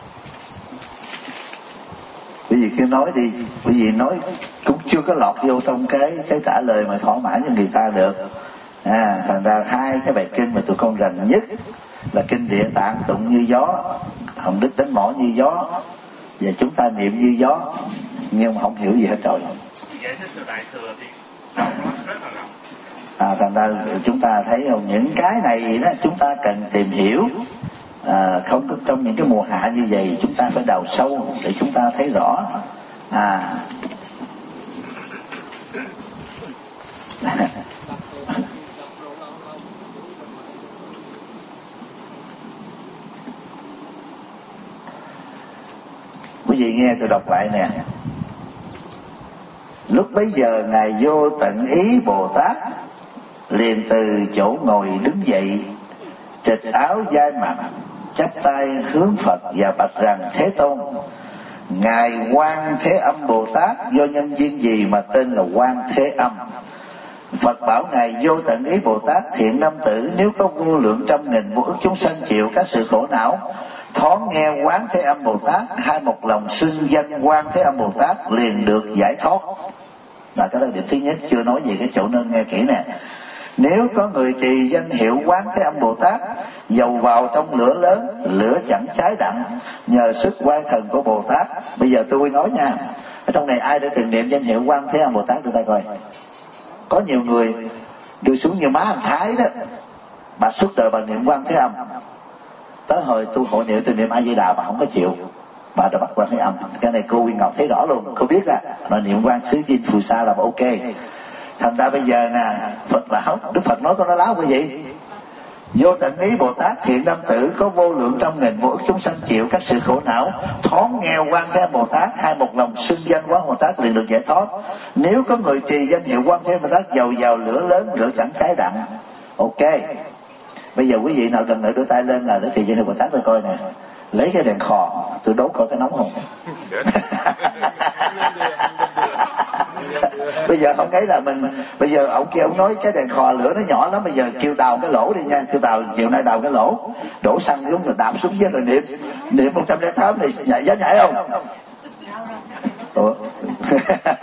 Speaker 1: Quý vị cứ nói đi, quý vị nói cũng chưa có lọt vô trong cái trả lời mà thỏa mãn cho người ta được. Thành ra hai cái bài kinh mà tụi con rành nhất là kinh Địa Tạng tụng như gió, Hồng Đức đánh mỏ như gió, và chúng ta niệm như gió, nhưng mà không hiểu gì hết rồi.
Speaker 3: Giải thích từ Đại Thừa thì rộng lắm, rất là rộng.
Speaker 1: Thành ra chúng ta thấy không, những cái này đó chúng ta cần tìm hiểu. Không trong những cái mùa hạ như vậy chúng ta phải đào sâu để chúng ta thấy rõ. Quý vị nghe tôi đọc lại nè. Lúc bấy giờ Ngài Vô Tận Ý Bồ Tát liền từ chỗ ngồi đứng dậy, trịch áo vai mặt, chắp tay hướng Phật và bạch rằng: Thế Tôn, Ngài Quan Thế Âm Bồ Tát do nhân duyên gì mà tên là Quan Thế Âm? Phật bảo Ngài Vô Tận Ý Bồ Tát: Thiện nam tử, nếu có vô lượng trăm nghìn vô ức chúng sanh chịu các sự khổ não, thoáng nghe Quán Thế Âm Bồ Tát, hai một lòng xưng danh Quan Thế Âm Bồ Tát, liền được giải thoát. Là cái đó điểm thứ nhất, chưa nói về cái chỗ nên nghe kỹ nè. Nếu có người trì danh hiệu Quán Thế Âm Bồ Tát, dầu vào trong lửa lớn, lửa chẳng cháy đặng, nhờ sức quay thần của Bồ Tát. Bây giờ tôi nói nha, ở trong này ai đã từng niệm danh hiệu Quán Thế Âm Bồ Tát đưa tay coi. Có nhiều người đưa xuống như má anh Thái đó, bà suốt đời bà niệm Quán Thế Âm, tới hồi tu hội niệm từ niệm A Di Đà bà không có chịu, bà đã bắt Quan Thế Âm. Cái này cô Nguyên Ngọc thấy rõ luôn, cô biết mà niệm Quan Xứ Dinh Phù Sa là ok. Thành ra bây giờ nè, Phật bảo, Đức Phật nói có nói láo quý vị. Vô Tận Ý Bồ Tát, thiện nam tử, có vô lượng trăm nghìn vô ức chúng sanh chịu các sự khổ não, thoáng nghe Quan Thế Âm Bồ Tát, hai một lòng xưng danh Quán Bồ Tát, liền được giải thoát. Nếu có người trì danh hiệu Quan Thế Âm Bồ Tát, dầu vào lửa lớn, lửa chẳng cháy đặng. Ok. Bây giờ quý vị nào lần nữa đưa tay lên là để trì danh hiệu Bồ Tát tôi coi nè. Lấy cái đèn khò, tôi đốt coi cái nóng không. Bây giờ không thấy là bây giờ ông kia ông nói cái đèn khò lửa nó nhỏ lắm, bây giờ kêu đào cái lỗ đi nha, kêu đào chiều nay đào cái lỗ, đổ xăng xuống rồi đạp xuống dưới rồi niệm 108 này, nhảy nhảy không?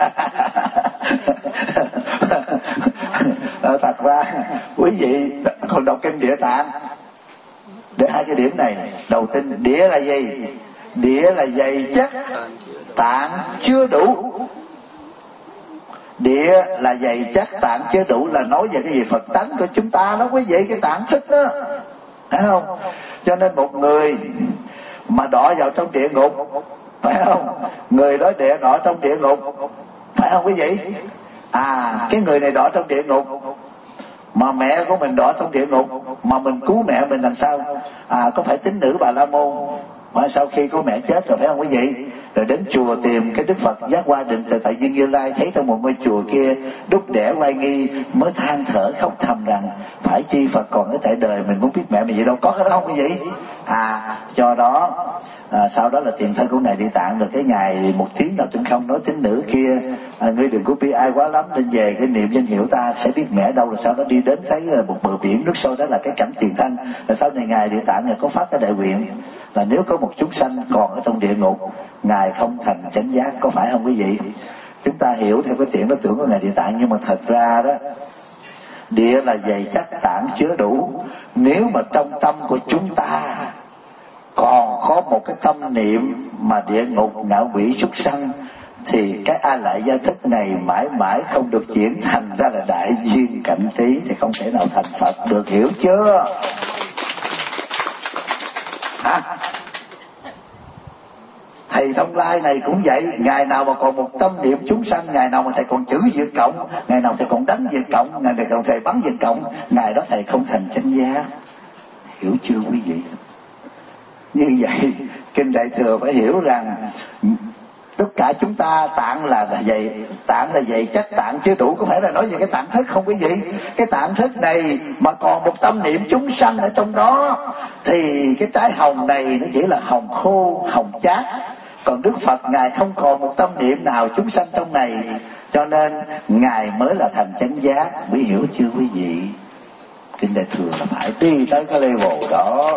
Speaker 1: Thật ra quý vị còn đọc kinh Địa Tạng. Để hai cái điểm này đầu tiên, địa là gì? Địa là dày chất, tạng chưa đủ. Địa là dày chất, tạng chưa đủ là nói về cái gì? Phật tánh của chúng ta đó quý vị, cái tạng thức đó, phải không? Cho nên một người mà đọa vào trong địa ngục, phải không? Người đó đọa trong địa ngục, phải không quý vị? Cái người này đọa trong địa ngục, mà mẹ của mình đọa trong địa ngục, mà mình cứu mẹ mình làm sao? Có phải tín nữ Bà La Môn mà sau khi có mẹ chết rồi, phải không quý vị? Rồi đến chùa tìm cái Đức Phật Giác Hoa Định Từ Tại Viên Như Lai, thấy trong một ngôi chùa kia đúc đẻ oai nghi, mới than thở khóc thầm rằng phải chi Phật còn ở tại đời mình muốn biết mẹ mình vậy đâu, có cái đó không quý vị? Do đó sau đó là tiền thân của ngài Địa Tạng. Rồi cái ngày một tiếng nào trên không nói tín nữ kia, ngươi đừng có bi ai quá lắm, nên về cái niệm danh hiệu ta sẽ biết mẹ đâu. Rồi sau đó đi đến thấy một bờ biển nước sâu, đó là cái cảnh tiền thân. Rồi sau này ngài Địa Tạng ngài có phát cái đại nguyện là nếu có một chúng sanh còn ở trong địa ngục, ngài không thành chánh giác, có phải không quý vị? Chúng ta hiểu theo cái tiện đó tưởng của ngài Địa Tạng, nhưng mà thật ra đó, địa là dày chất, tạng chứa đủ. Nếu mà trong tâm của chúng ta còn có một cái tâm niệm mà địa ngục, ngạ quỷ, súc sanh, thì cái A Lại Gia Thức này mãi mãi không được chuyển thành ra là đại duyên cảnh trí, thì không thể nào thành Phật được, hiểu chưa? Thầy Thông Lai này cũng vậy, ngày nào mà còn một tâm niệm chúng sanh, ngày nào mà thầy còn chữ Việt Cộng, ngày nào thầy còn đánh Việt Cộng, ngày nào còn thầy bắn Việt Cộng, ngày đó thầy không thành chánh giác, hiểu chưa quý vị? Như vậy kinh Đại Thừa phải hiểu rằng tất cả chúng ta tạng là dày chất, tạng chưa đủ. Có phải là nói về cái tạng thức không quý vị? Cái tạng thức này mà còn một tâm niệm chúng sanh ở trong đó, thì cái trái hồng này nó chỉ là hồng khô, hồng chát. Còn Đức Phật ngài không còn một tâm niệm nào chúng sanh trong này, cho nên ngài mới là thành chánh giác. Quý hiểu chưa quý vị? Kinh Đại Thừa là phải đi tới cái level đó.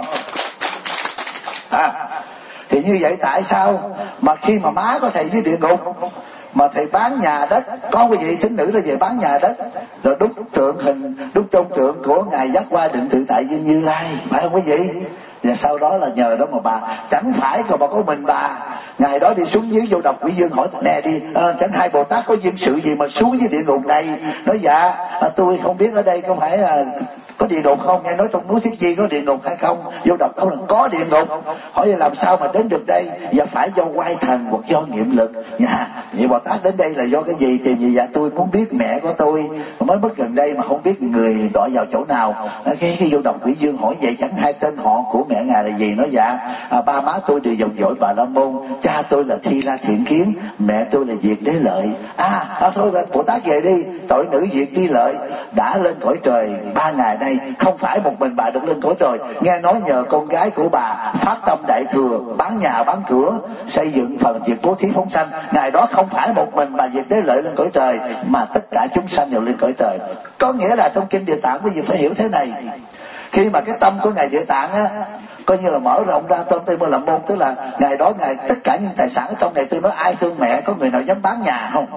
Speaker 1: Thì như vậy tại sao mà khi mà má có thầy dưới địa ngục mà thầy bán nhà đất, có quý vị tín nữ là về bán nhà đất, rồi đúc tượng hình, đúc tôn tượng của ngài Giác Hoa Định Tự Tại Viên Như Lai, phải không quý vị? Và sau đó là nhờ đó mà bà, chẳng phải còn bà có mình bà, ngày đó đi xuống dưới Vô Độc Quỷ Dương hỏi nè đi, chẳng hai Bồ Tát có duyên sự gì mà xuống dưới địa ngục này? Nói dạ, tôi không biết ở đây có phải là có địa ngục không, nghe nói trong núi Thiết Chi có địa ngục hay không? Vô Độc đâu là có địa ngục. Hỏi làm sao mà đến được đây? Dạ phải do oai thần hoặc do nghiệp lực. Vậy Bồ Tát đến đây là do cái gì? Tìm gì? Dạ tôi muốn biết mẹ của tôi mới mất gần đây mà không biết người đọa vào chỗ nào. Cái Vô Độc Quỷ Dương hỏi vậy chẳng hai tên họ của mẹ ngài là gì? Nói dạ ba má tôi đều dòng dõi Bà La Môn, cha tôi là Thi La Thiện Kiến, mẹ tôi là Diệt Đế Lợi. Thôi Bồ Tát về đi, tội nữ Diệt Đi Lợi đã lên cõi trời 3 ngày nay, không phải một mình bà được lên cõi trời. Nghe nói nhờ con gái của bà phát tâm đại thừa, bán nhà bán cửa, xây dựng phần việc bố thí phóng sanh. Ngày đó không phải một mình bà Diệt Đế Lợi lên cõi trời, mà tất cả chúng sanh đều lên cõi trời. Có nghĩa là trong kinh Địa Tạng quý vị phải hiểu thế này, khi mà cái tâm của ngài Địa Tạng á, coi như là mở rộng ra tâm Tây Mơ Lập Môn, tức là ngày đó ngài tất cả những tài sản ở trong này, tôi nói ai thương mẹ, có người nào dám bán nhà không?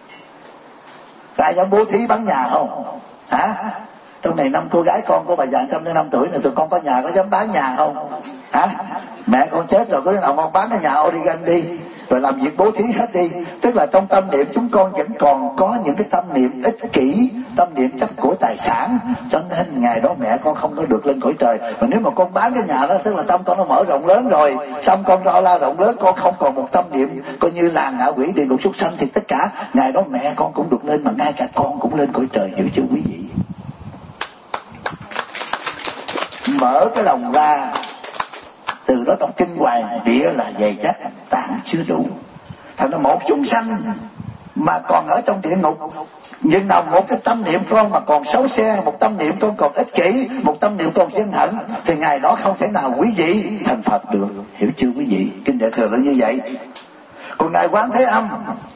Speaker 1: Ai dám bố thí bán nhà không? Trong này 5 cô gái con của bà già 105 tuổi này, tụi con có nhà, có dám bán nhà không? Mẹ con chết rồi, có đứa nào con bán cái nhà Oregon đi, rồi làm việc bố thí hết đi. Tức là trong tâm niệm chúng con vẫn còn có những cái tâm niệm ích kỷ, tâm niệm chấp của tài sản, cho nên ngày đó mẹ con không có được lên cõi trời. Mà nếu mà con bán cái nhà đó, tức là tâm con nó mở rộng lớn rồi, tâm con rõ la rộng lớn, con không còn một tâm niệm coi như là ngạ quỷ địa ngục súc sanh, thì tất cả ngày đó mẹ con cũng được lên, mà ngay cả con cũng lên cõi trời, hiểu chưa quý vị? Mở cái lòng ra, từ đó trong kinh Hoàng, địa là dày chất, tạng chưa đủ. Thành ra một chúng sanh mà còn ở trong địa ngục, nhưng nào một cái tâm niệm con mà còn xấu xe, một tâm niệm con còn ích kỷ, một tâm niệm con sân hận, thì ngày đó không thể nào quý vị thành Phật được, hiểu chưa quý vị? Kinh Đại Thừa là như vậy. Còn ngài Quán Thế Âm,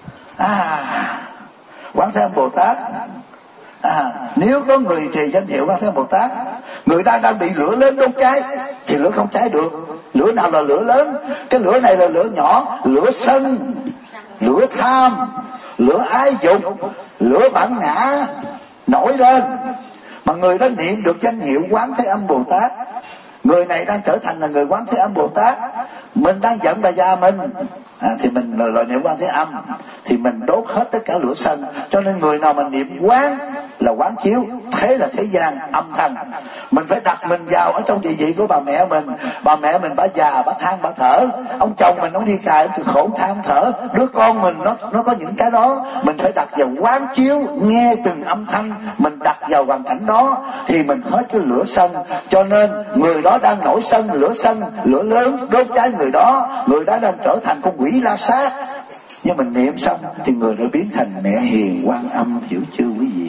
Speaker 1: Quán Thế Âm Bồ Tát, nếu có người trì danh hiệu Quán Thế Âm Bồ Tát, người ta đang bị lửa lớn đốt cháy thì lửa không cháy được. Lửa nào là lửa lớn? Cái lửa này là lửa nhỏ, lửa sân, lửa tham, lửa ái dục, lửa bản ngã nổi lên. Mà người đó niệm được danh hiệu Quán Thế Âm Bồ Tát, người này đang trở thành là người Quán Thế Âm Bồ Tát. Mình đang giận bà già mình thì mình lời niệm Quán Thế Âm thì mình đốt hết tất cả lửa sân. Cho nên người nào mà niệm quán là quán chiếu, thế là thế gian âm thanh. Mình phải đặt mình vào ở trong địa vị của bà mẹ mình. Bà mẹ mình bà già, bà than bà thở, ông chồng mình ông đi cài ông khổ than thở, đứa con mình nó có những cái đó. Mình phải đặt vào quán chiếu, nghe từng âm thanh, mình đặt vào hoàn cảnh đó thì mình hết cái lửa sân. Cho nên người đó đang nổi sân, lửa lớn đốt cháy người đó đang trở thành con quỷ la sát. Nhưng mình niệm xong thì người đó biến thành mẹ hiền Quan Âm, hiểu chưa quý vị?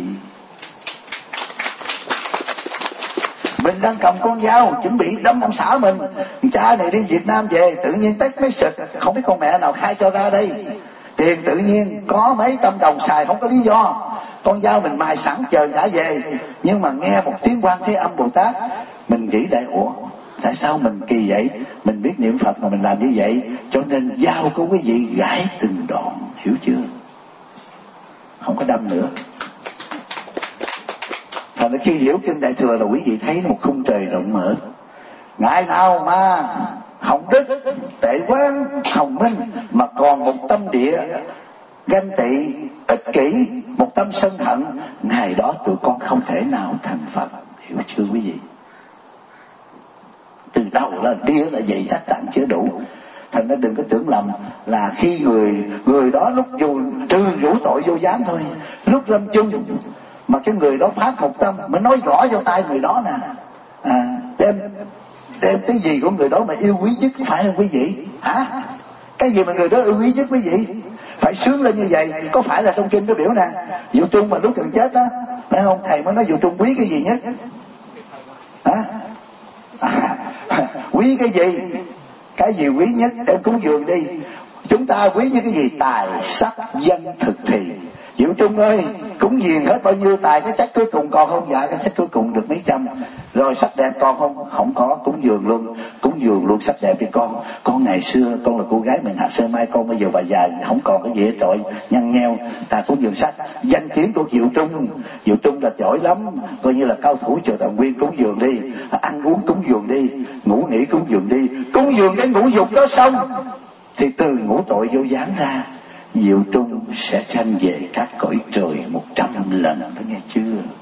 Speaker 1: Mình đang cầm con dao chuẩn bị đâm ông xã mình, cha này đi Việt Nam về tự nhiên tách mấy xịt, không biết con mẹ nào khai cho ra đây. Tiền tự nhiên có mấy trăm đồng xài không có lý do, con dao mình mài sẵn chờ trả về. Nhưng mà nghe một tiếng Quan Thế Âm Bồ Tát, mình nghĩ đại ủa tại sao mình kỳ vậy? Mình biết niệm Phật mà mình làm như vậy. Cho nên dao của quý vị gãi từng đoạn, hiểu chưa? Không có đâm nữa. Thành ra khi hiểu kinh Đại Thừa là quý vị thấy một khung trời rộng mở. Ngày nào mà Hồng Đức, Tệ Quán, Hồng Minh mà còn một tâm địa ganh tị, ích kỷ, một tâm sân hận, ngày đó tụi con không thể nào thành Phật, hiểu chưa quý vị? Từ đầu là đĩa là vậy, chắc tạng chưa đủ. Thành ra đừng có tưởng lầm là khi người đó lúc dù trừ rủ tội vô gián thôi, lúc lâm chung mà cái người đó phát một tâm mới nói rõ vô tai người đó nè, đem cái gì của người đó mà yêu quý nhất, phải không quý vị? Hả? Cái gì mà người đó yêu quý nhất quý vị? Phải sướng lên như vậy. Có phải là trong kinh có biểu nè, Diệu Trung mà lúc gần chết đó, phải không? Thầy mới nói Diệu Trung quý cái gì nhất? Hả? Quý cái gì? Cái gì quý nhất đem cúng dường đi. Chúng ta quý như cái gì? Tài, sắc, danh, thực thì. Diệu Trung ơi, cúng dường hết bao nhiêu tài, cái chất cuối cùng còn không? Dạ, cái chất cuối cùng được mấy trăm. Rồi sắc đẹp còn không? Không có, cúng dường luôn sắc đẹp đi con. Con ngày xưa con là cô gái mình hạt sơ mai, con bây giờ bà già không còn cái gì hết trọi, nhăn nheo, ta cúng dường sắc. Danh tiếng của Diệu Trung là giỏi lắm, coi như là cao thủ Chùa Thần Nguyên, cúng dường đi. Ăn uống cúng dường đi, ngủ nghỉ cúng dường đi. Cúng dường cái ngũ dục đó xong thì từ ngũ tội vô gián ra, Diệu Trung sẽ sanh về các cõi trời 100 lần đó, nghe chưa?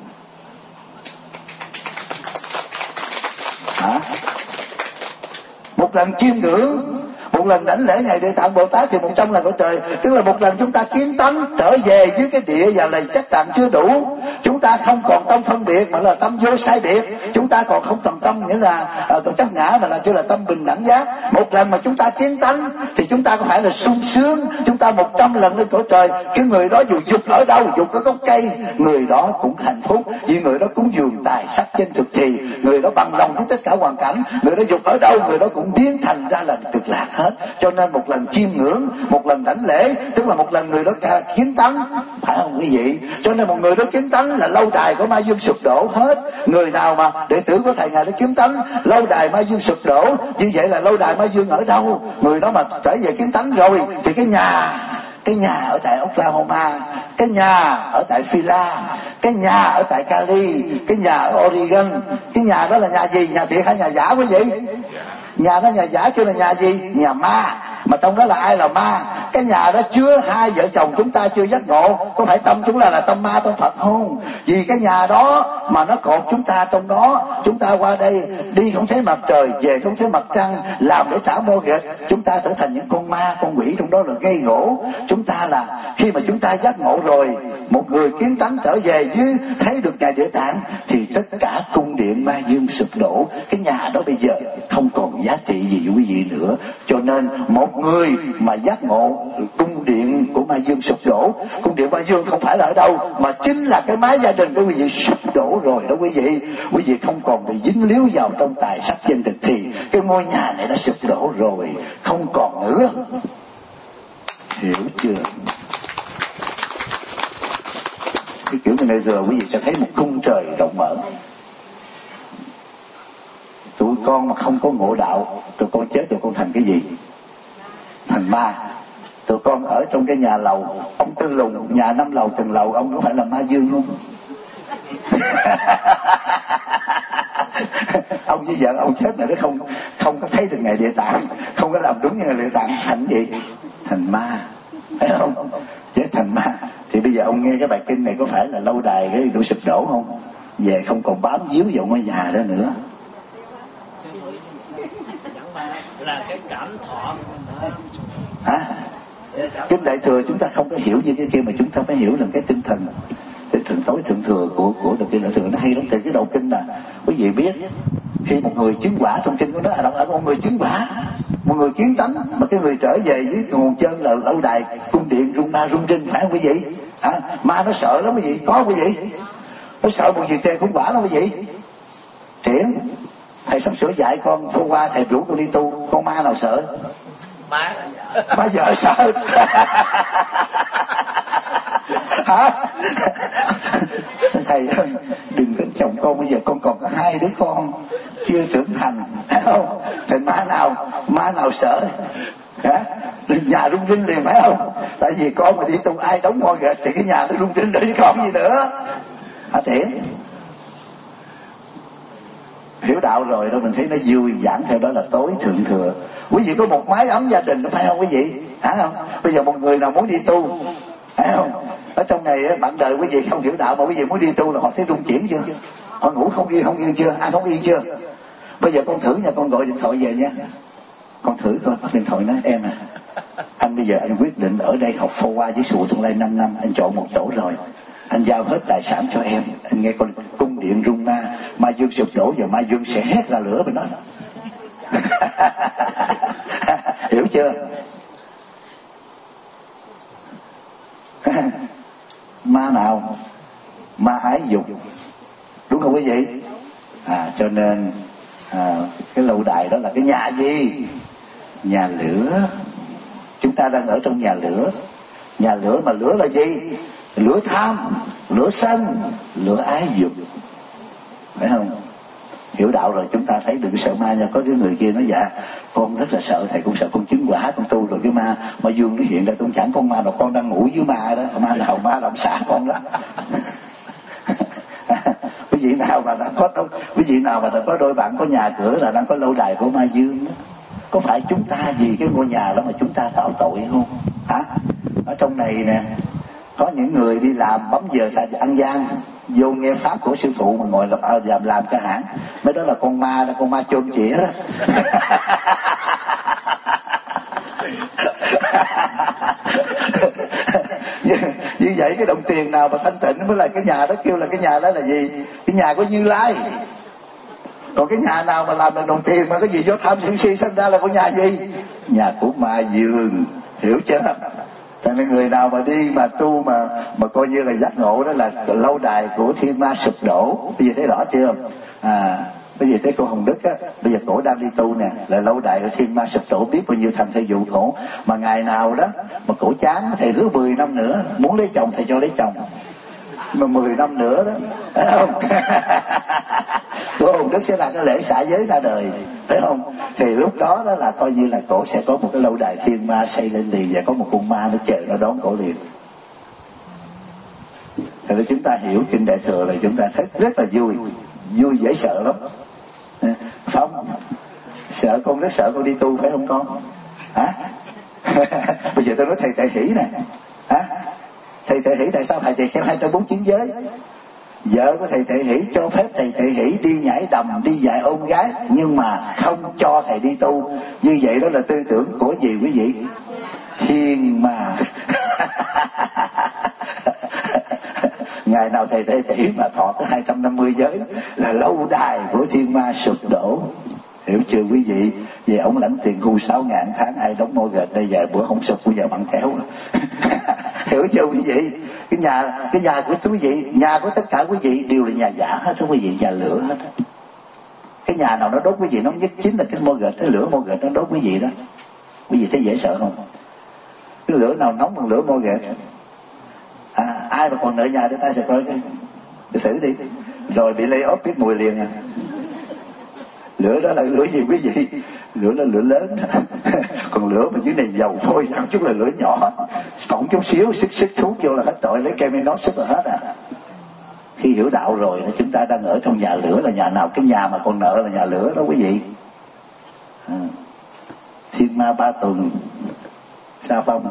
Speaker 1: Hả? Một lần chiêm ngưỡng, một lần đảnh lễ Ngài Địa Tạng Bồ Tát thì 100 lần cõi trời. Tức là một lần chúng ta kiến tánh trở về dưới cái địa và lời chắc tạng chưa đủ. Chúng ta không còn tâm phân biệt mà là tâm vô sai biệt. Chúng ta còn không còn tâm nghĩa là còn chấp ngã mà là kêu là tâm bình đẳng giác. Một lần mà chúng ta kiến tánh thì chúng ta có phải là sung sướng. Chúng ta 100 lần lên cõi trời. Cái người đó dù dục ở đâu, dục ở gốc cây, người đó cũng hạnh phúc. Vì người đó cúng dường tài sắc danh thực thì, người đó bằng lòng với tất cả hoàn cảnh. Người đó dục ở đâu, người đó cũng biến thành ra là cực lạc hết. Cho nên một lần chiêm ngưỡng, một lần đảnh lễ, tức là một lần người đó kiến tánh, phải không quý vị? Cho nên một người đó kiến tánh là lâu đài của Ma Dương sụp đổ hết. Người nào mà đệ tử của thầy Ngài đó kiến tánh, lâu đài Ma Dương sụp đổ. Như vậy là lâu đài Ma Dương ở đâu? Người đó mà trở về kiến tánh rồi thì cái nhà ở tại Oklahoma, cái nhà ở tại Phila, cái nhà ở tại Cali, cái nhà ở Oregon, cái nhà đó là nhà gì? Nhà thiệt hay nhà giả quý vị? Nhà đó nhà giả chứ là nhà gì? Nhà ma. Mà trong đó là ai là ma? Cái nhà đó chứa hai vợ chồng chúng ta chưa giác ngộ. Có phải tâm chúng là tâm ma tâm Phật không? Vì cái nhà đó mà nó cột chúng ta trong đó. Chúng ta qua đây đi không thấy mặt trời, về không thấy mặt trăng, làm để trả mortgage. Chúng ta trở thành những con ma, con quỷ trong đó là gây gỗ. Chúng ta là khi mà chúng ta giác ngộ rồi, một người kiến tánh trở về với thấy được Ngài Địa Tạng thì tất cả cung điện Ma Dương sụp đổ. Cái nhà đó bây giờ không còn giá trị gì quý vị nữa. Cho nên một người mà giác ngộ cung điện của Ma Dương sụp đổ, cung điện Ma Dương không phải là ở đâu mà chính là cái mái gia đình của quý vị sụp đổ rồi đó quý vị. Quý vị không còn bị dính líu vào trong tài sắc danh thực thì cái ngôi nhà này đã sụp đổ rồi, không còn nữa. Hiểu chưa? Cái kiểu này giờ quý vị sẽ thấy một khung trời rộng mở. Tụi con mà không có ngộ đạo, tụi con chết, tụi con thành cái gì? Thành ma. Tụi con ở trong cái nhà lầu, ông Tư Lùng, nhà 5 lầu từng lầu, ông có phải là Ma Dương không? Ông với vợ ông chết này nó không có thấy được ngày địa tạng, không có làm đúng như ngày địa tạng, thành gì? Thành ma, phải không? Chết thành ma. Thì bây giờ ông nghe cái bài kinh này có phải là lâu đài cái đủ sụp đổ không? Về không còn bám víu vào ngôi nhà đó nữa.
Speaker 2: Là cái cảm thọ.
Speaker 1: Hả? Kinh Đại Thừa chúng ta không có hiểu như cái kia, mà chúng ta phải hiểu được cái tinh thần tối thượng thừa của được kinh Đại Thừa. Nó hay lắm. Từ cái đầu kinh là quý vị biết, khi một người chứng quả, trong kinh của nó ở một người chứng quả, một người kiến tánh, mà cái người trở về với nguồn chân là lâu đài cung điện rung ma rung rinh, phải không quý vị? Ma nó sợ lắm quý vị, có quý vị, nó sợ một gì tê cũng quả lắm quý vị. Triển, thầy sắp sửa dạy con phô qua, thầy rủ con đi tu, con ma nào sợ? Ma vợ sợ. Hả? Thầy ơi, đừng có chồng con, bây giờ con còn có 2 đứa con chưa trưởng thành, phải không? Thì ma nào sợ? Hả? Nhà rung rinh liền, phải không? Tại vì con mà đi tu ai đóng ngôi gạch thì cái nhà nó rung rinh rồi chứ còn gì nữa. Hả Triển? Hiểu đạo rồi đó, mình thấy nó vui, giảng theo đó là tối thượng thừa. Quý vị có một mái ấm gia đình, phải không quý vị? Hả không? Bây giờ một người nào muốn đi tu, phải không? Ở trong này bạn đời quý vị không hiểu đạo mà quý vị muốn đi tu là họ thấy rung chuyển chưa? Họ ngủ không yên chưa? Ăn không yên chưa? Bây giờ con thử nha, con gọi điện thoại về nha. Con thử coi, bắt điện thoại nói em à, anh bây giờ anh quyết định ở đây học phô qua với sụ tương lai 5 năm, anh chọn một chỗ rồi. Anh giao hết tài sản cho em. Anh nghe con cung điện rung ma, ma dương sụp đổ và ma dương sẽ hét ra lửa bên đó. Hiểu chưa? Ma nào? Ma ái dục, đúng không quý vị? Cho nên cái lâu đài đó là cái nhà gì? Nhà lửa. Chúng ta đang ở trong nhà lửa. Nhà lửa mà lửa là gì? Lửa tham, lửa sân, lửa ái dục, phải không? Hiểu đạo rồi chúng ta thấy đừng sợ ma nha. Có cái người kia nói dạ con rất là sợ, thầy cũng sợ con chứng quả, con tu rồi cái ma dương nó hiện ra, con chẳng con ma nào, con đang ngủ với ma đó, ma làm xả con đó. Quý vị nào mà đã có đôi bạn có nhà cửa là đang có lâu đài của ma dương đó. Có phải chúng ta vì cái ngôi nhà đó mà chúng ta tạo tội không? Hả? Ở trong này nè, có những người đi làm bấm giờ ăn gian, vô nghe pháp của sư phụ mà ngồi làm cái hãng, mấy đó là con ma chôn chĩa đó. Như vậy cái đồng tiền nào mà thanh tịnh mới là cái nhà đó, kêu là cái nhà đó là gì? Cái nhà của Như Lai. Còn cái nhà nào mà làm được đồng tiền mà có gì do tham sân si sinh ra là của nhà gì? Nhà của ma dương. Hiểu chưa? Thành nên người nào mà đi mà tu mà coi như là giác ngộ đó là lâu đài của thiên ma sụp đổ. Bây giờ thấy rõ chưa? Bây giờ thấy cô Hồng Đức á, bây giờ cổ đang đi tu nè, là lâu đài của thiên ma sụp đổ, biết bao nhiêu thành thầy dụ cổ. Mà ngày nào đó mà cổ chán, thầy hứa 10 năm nữa muốn lấy chồng thầy cho lấy chồng, mà 10 năm nữa đó, phải không? Cô Hồng Đức sẽ là cái lễ xả giới ra đời, phải không? Thì lúc đó đó là coi như là cổ sẽ có một cái lâu đài thiên ma xây lên liền, và có một con ma nó chờ nó đón cổ liền. Thì nếu chúng ta hiểu kinh Đại Thừa là chúng ta thấy rất là vui dễ sợ lắm. Không sợ, con rất sợ con đi tu, phải không con? Hả? Bây giờ tôi nói thầy Tệ Hỷ nè. Hả? Thầy Tệ Hỷ tại sao thầy tỳ kheo 249 giới? Vợ của thầy Tệ Hỷ cho phép thầy Tệ Hỷ đi nhảy đầm, đi dạy ôm gái, nhưng mà không cho thầy đi tu. Như vậy đó là tư tưởng của gì quý vị? Thiên ma. Ngày nào thầy Tệ Hỷ mà thọ tới 250 giới là lâu đài của thiên ma sụp đổ. Hiểu chưa quý vị? Về ông lãnh tiền hưu 6.000 tháng, ai đóng môi gạch đây vài bữa không sụp, bây giờ bằng kéo. Hiểu chưa quý vị? Cái nhà của quý vị, nhà của tất cả quý vị đều là nhà giả hết đó quý vị, nhà lửa hết đó. Cái nhà nào nó đốt quý vị nó nhất chính là cái môi gạch, cái lửa môi gạch nó đốt quý vị đó. Quý vị thấy dễ sợ không? Cái lửa nào nóng bằng lửa môi gạch? Ai mà còn nợ nhà để ta sẽ coi cái thử đi, rồi bị lay off biết mùi liền à. Lửa đó là lửa gì quý vị? Lửa là lửa lớn. Còn lửa mà dưới này dầu phôi chẳng chút là lửa nhỏ, phỏng chút xíu sức thuốc vô là hết tội, lấy kem nó sức là hết à. Khi hiểu đạo rồi chúng ta đang ở trong nhà lửa, là nhà nào? Cái nhà mà còn nợ là nhà lửa đó quý vị. Thiên ma ba tuần. Sao Phong?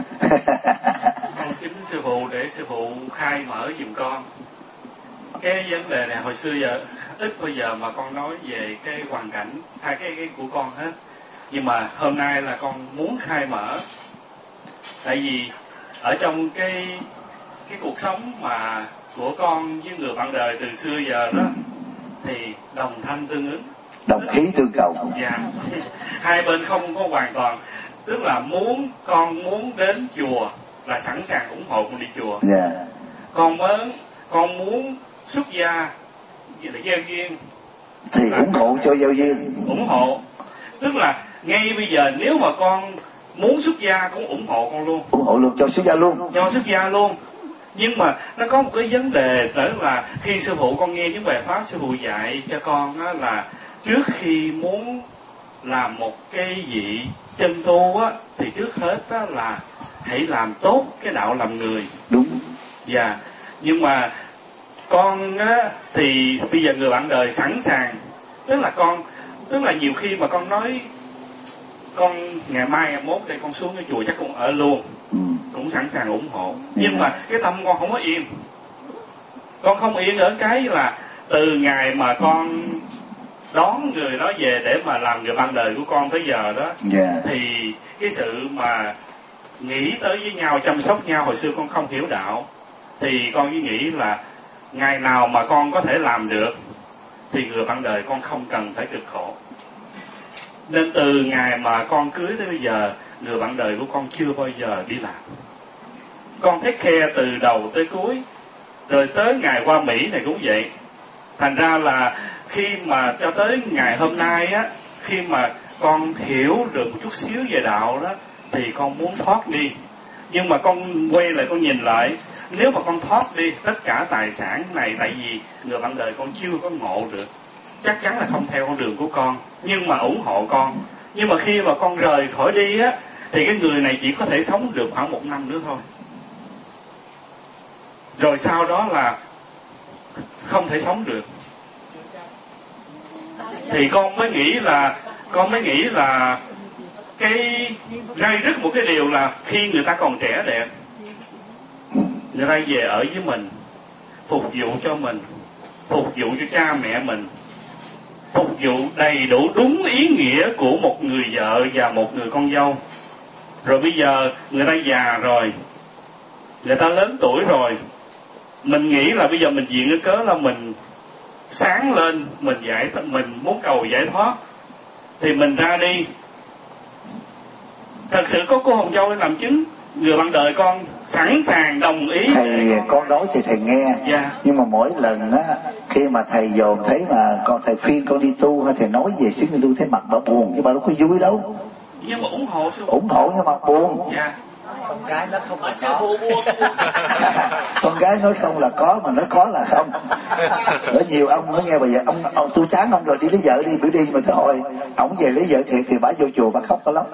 Speaker 3: Con kính sư phụ để sư phụ khai mở giùm con cái vấn đề này. Hồi xưa giờ ít bao giờ mà con nói về cái hoàn cảnh hai cái của con hết, nhưng mà hôm nay là con muốn khai mở. Tại vì ở trong cái cuộc sống mà của con với người bạn đời từ xưa giờ đó thì đồng thanh tương ứng,
Speaker 1: đồng khí tương cầu.
Speaker 3: Dạ. Hai bên không có hoàn toàn, tức là con muốn đến chùa là sẵn sàng ủng hộ con đi chùa.
Speaker 1: Dạ.
Speaker 3: Con muốn xuất gia là gieo duyên
Speaker 1: thì ủng hộ cho gieo duyên.
Speaker 3: Ủng hộ, tức là ngay bây giờ nếu mà con muốn xuất gia cũng ủng hộ con luôn.
Speaker 1: Ủng hộ luôn, cho xuất gia luôn.
Speaker 3: Cho xuất gia luôn. Nhưng mà nó có một cái vấn đề đó là khi sư phụ con nghe những bài pháp sư phụ dạy cho con á, là trước khi muốn làm một cái vị chân tu á, thì trước hết á, là hãy làm tốt cái đạo làm người.
Speaker 1: Đúng.
Speaker 3: Dạ. Nhưng mà con á, thì bây giờ người bạn đời sẵn sàng, tức là nhiều khi mà con nói con ngày mai ngày mốt đây con xuống cái chùa chắc cũng ở luôn, cũng sẵn sàng ủng hộ. Nhưng mà cái tâm con không có yên. Con không yên ở cái là từ ngày mà con đón người đó về để mà làm người bạn đời của con tới giờ đó, thì cái sự mà nghĩ tới với nhau, chăm sóc nhau, hồi xưa con không hiểu đạo, thì con chỉ nghĩ là ngày nào mà con có thể làm được thì người bạn đời con không cần phải cực khổ. Nên từ ngày mà con cưới tới bây giờ, người bạn đời của con chưa bao giờ đi làm. Con take care từ đầu tới cuối. Rồi tới ngày qua Mỹ này cũng vậy. Thành ra là khi mà cho tới ngày hôm nay á, khi mà con hiểu được một chút xíu về đạo đó, thì con muốn thoát đi. Nhưng mà con quay lại con nhìn lại, nếu mà con thoát đi tất cả tài sản này, tại vì người bạn đời con chưa có ngộ được, chắc chắn là không theo con đường của con, nhưng mà ủng hộ con. Nhưng mà khi mà con rời khỏi đi á, thì cái người này chỉ có thể sống được khoảng 1 năm nữa thôi. Rồi sau đó là không thể sống được. Thì con mới nghĩ là cái gai rứt một cái điều là khi người ta còn trẻ đẹp, người ta về ở với mình, phục vụ cho mình, phục vụ cho cha mẹ mình, phục vụ đầy đủ đúng ý nghĩa của một người vợ và một người con dâu. Rồi bây giờ người ta già rồi, người ta lớn tuổi rồi, mình nghĩ là bây giờ mình diện cái cớ là mình sáng lên, mình muốn cầu giải thoát, thì mình ra đi. Thật sự có cô Hồng Dâu để làm chứng, người bạn đời con sẵn sàng đồng ý.
Speaker 1: Thầy con nói thì thầy nghe, nhưng mà mỗi lần á, khi mà thầy dồn thấy mà thầy khuyên con đi tu, hay thầy nói về xứ người tu, thấy mặt bà buồn, chứ bà đâu có vui đâu.
Speaker 3: Nhưng mà ủng hộ
Speaker 1: nhưng mà buồn.
Speaker 2: Con gái nó không là có.
Speaker 1: Con gái nói không là có, mà nói có là không. Có nhiều ông nói nghe bây giờ ông tôi chán ông rồi, đi lấy vợ đi, bữa đi mà thôi. Ông về lấy vợ thiệt thì bà vô chùa bà khóc có lắm.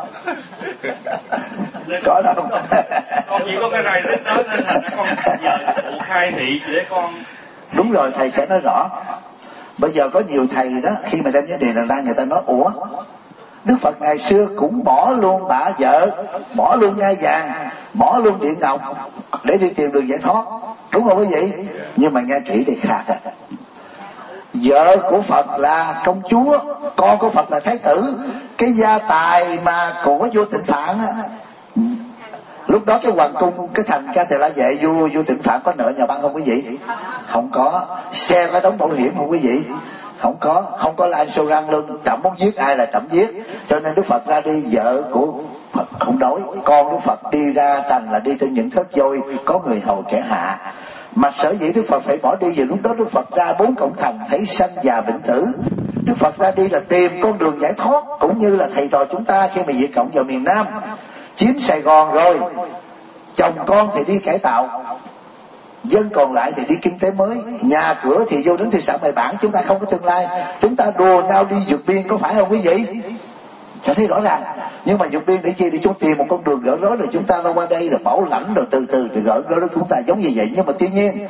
Speaker 1: Có đâu.
Speaker 3: Con chỉ có cái này đến đó nên là con nhờ sư phụ khai thị để con.
Speaker 1: Đúng rồi, thầy sẽ nói rõ. Bây giờ có nhiều thầy đó, khi mà đem vấn đề này ra, người ta nói ủa, Đức Phật ngày xưa cũng bỏ luôn bà vợ, bỏ luôn ngai vàng, bỏ luôn điện ngọc để đi tìm đường giải thoát, đúng không quý vị? Nhưng mà nghe kỹ thì khác à. Vợ của Phật là công chúa, con của Phật là thái tử. Cái gia tài mà của Vua Tịnh Phạn á, lúc đó cái hoàng cung, cái thành Ca Tỳ La Vệ vua Tịnh Phạn có nợ nhà băng không quý vị? Không có. Xe có đóng bảo hiểm không quý vị? Không có lan sô răng luôn. Trẫm muốn giết ai là trẫm giết. Cho nên Đức Phật ra đi, vợ của Phật không đối, con Đức Phật đi ra thành là đi trên những thớt voi, có người hầu kẻ hạ. Mà sở dĩ Đức Phật phải bỏ đi, vì lúc đó Đức Phật ra 4 cổng thành, thấy sanh già bệnh tử. Đức Phật ra đi là tìm con đường giải thoát, cũng như là thầy trò chúng ta khi mà Việt Cộng vào miền Nam, chiếm Sài Gòn rồi, chồng con thì đi cải tạo, dân còn lại thì đi kinh tế mới, nhà cửa thì vô đến thị sản bài bản, chúng ta không có tương lai. Chúng ta đùa nhau đi vượt biên, có phải không quý vị? Cho thấy rõ ràng. Nhưng mà vượt biên để chi? Để chúng tìm một con đường gỡ rối, rồi chúng ta đâu qua đây rồi bảo lãnh, rồi từ từ rồi gỡ rối chúng ta giống như vậy. Nhưng mà tuy nhiên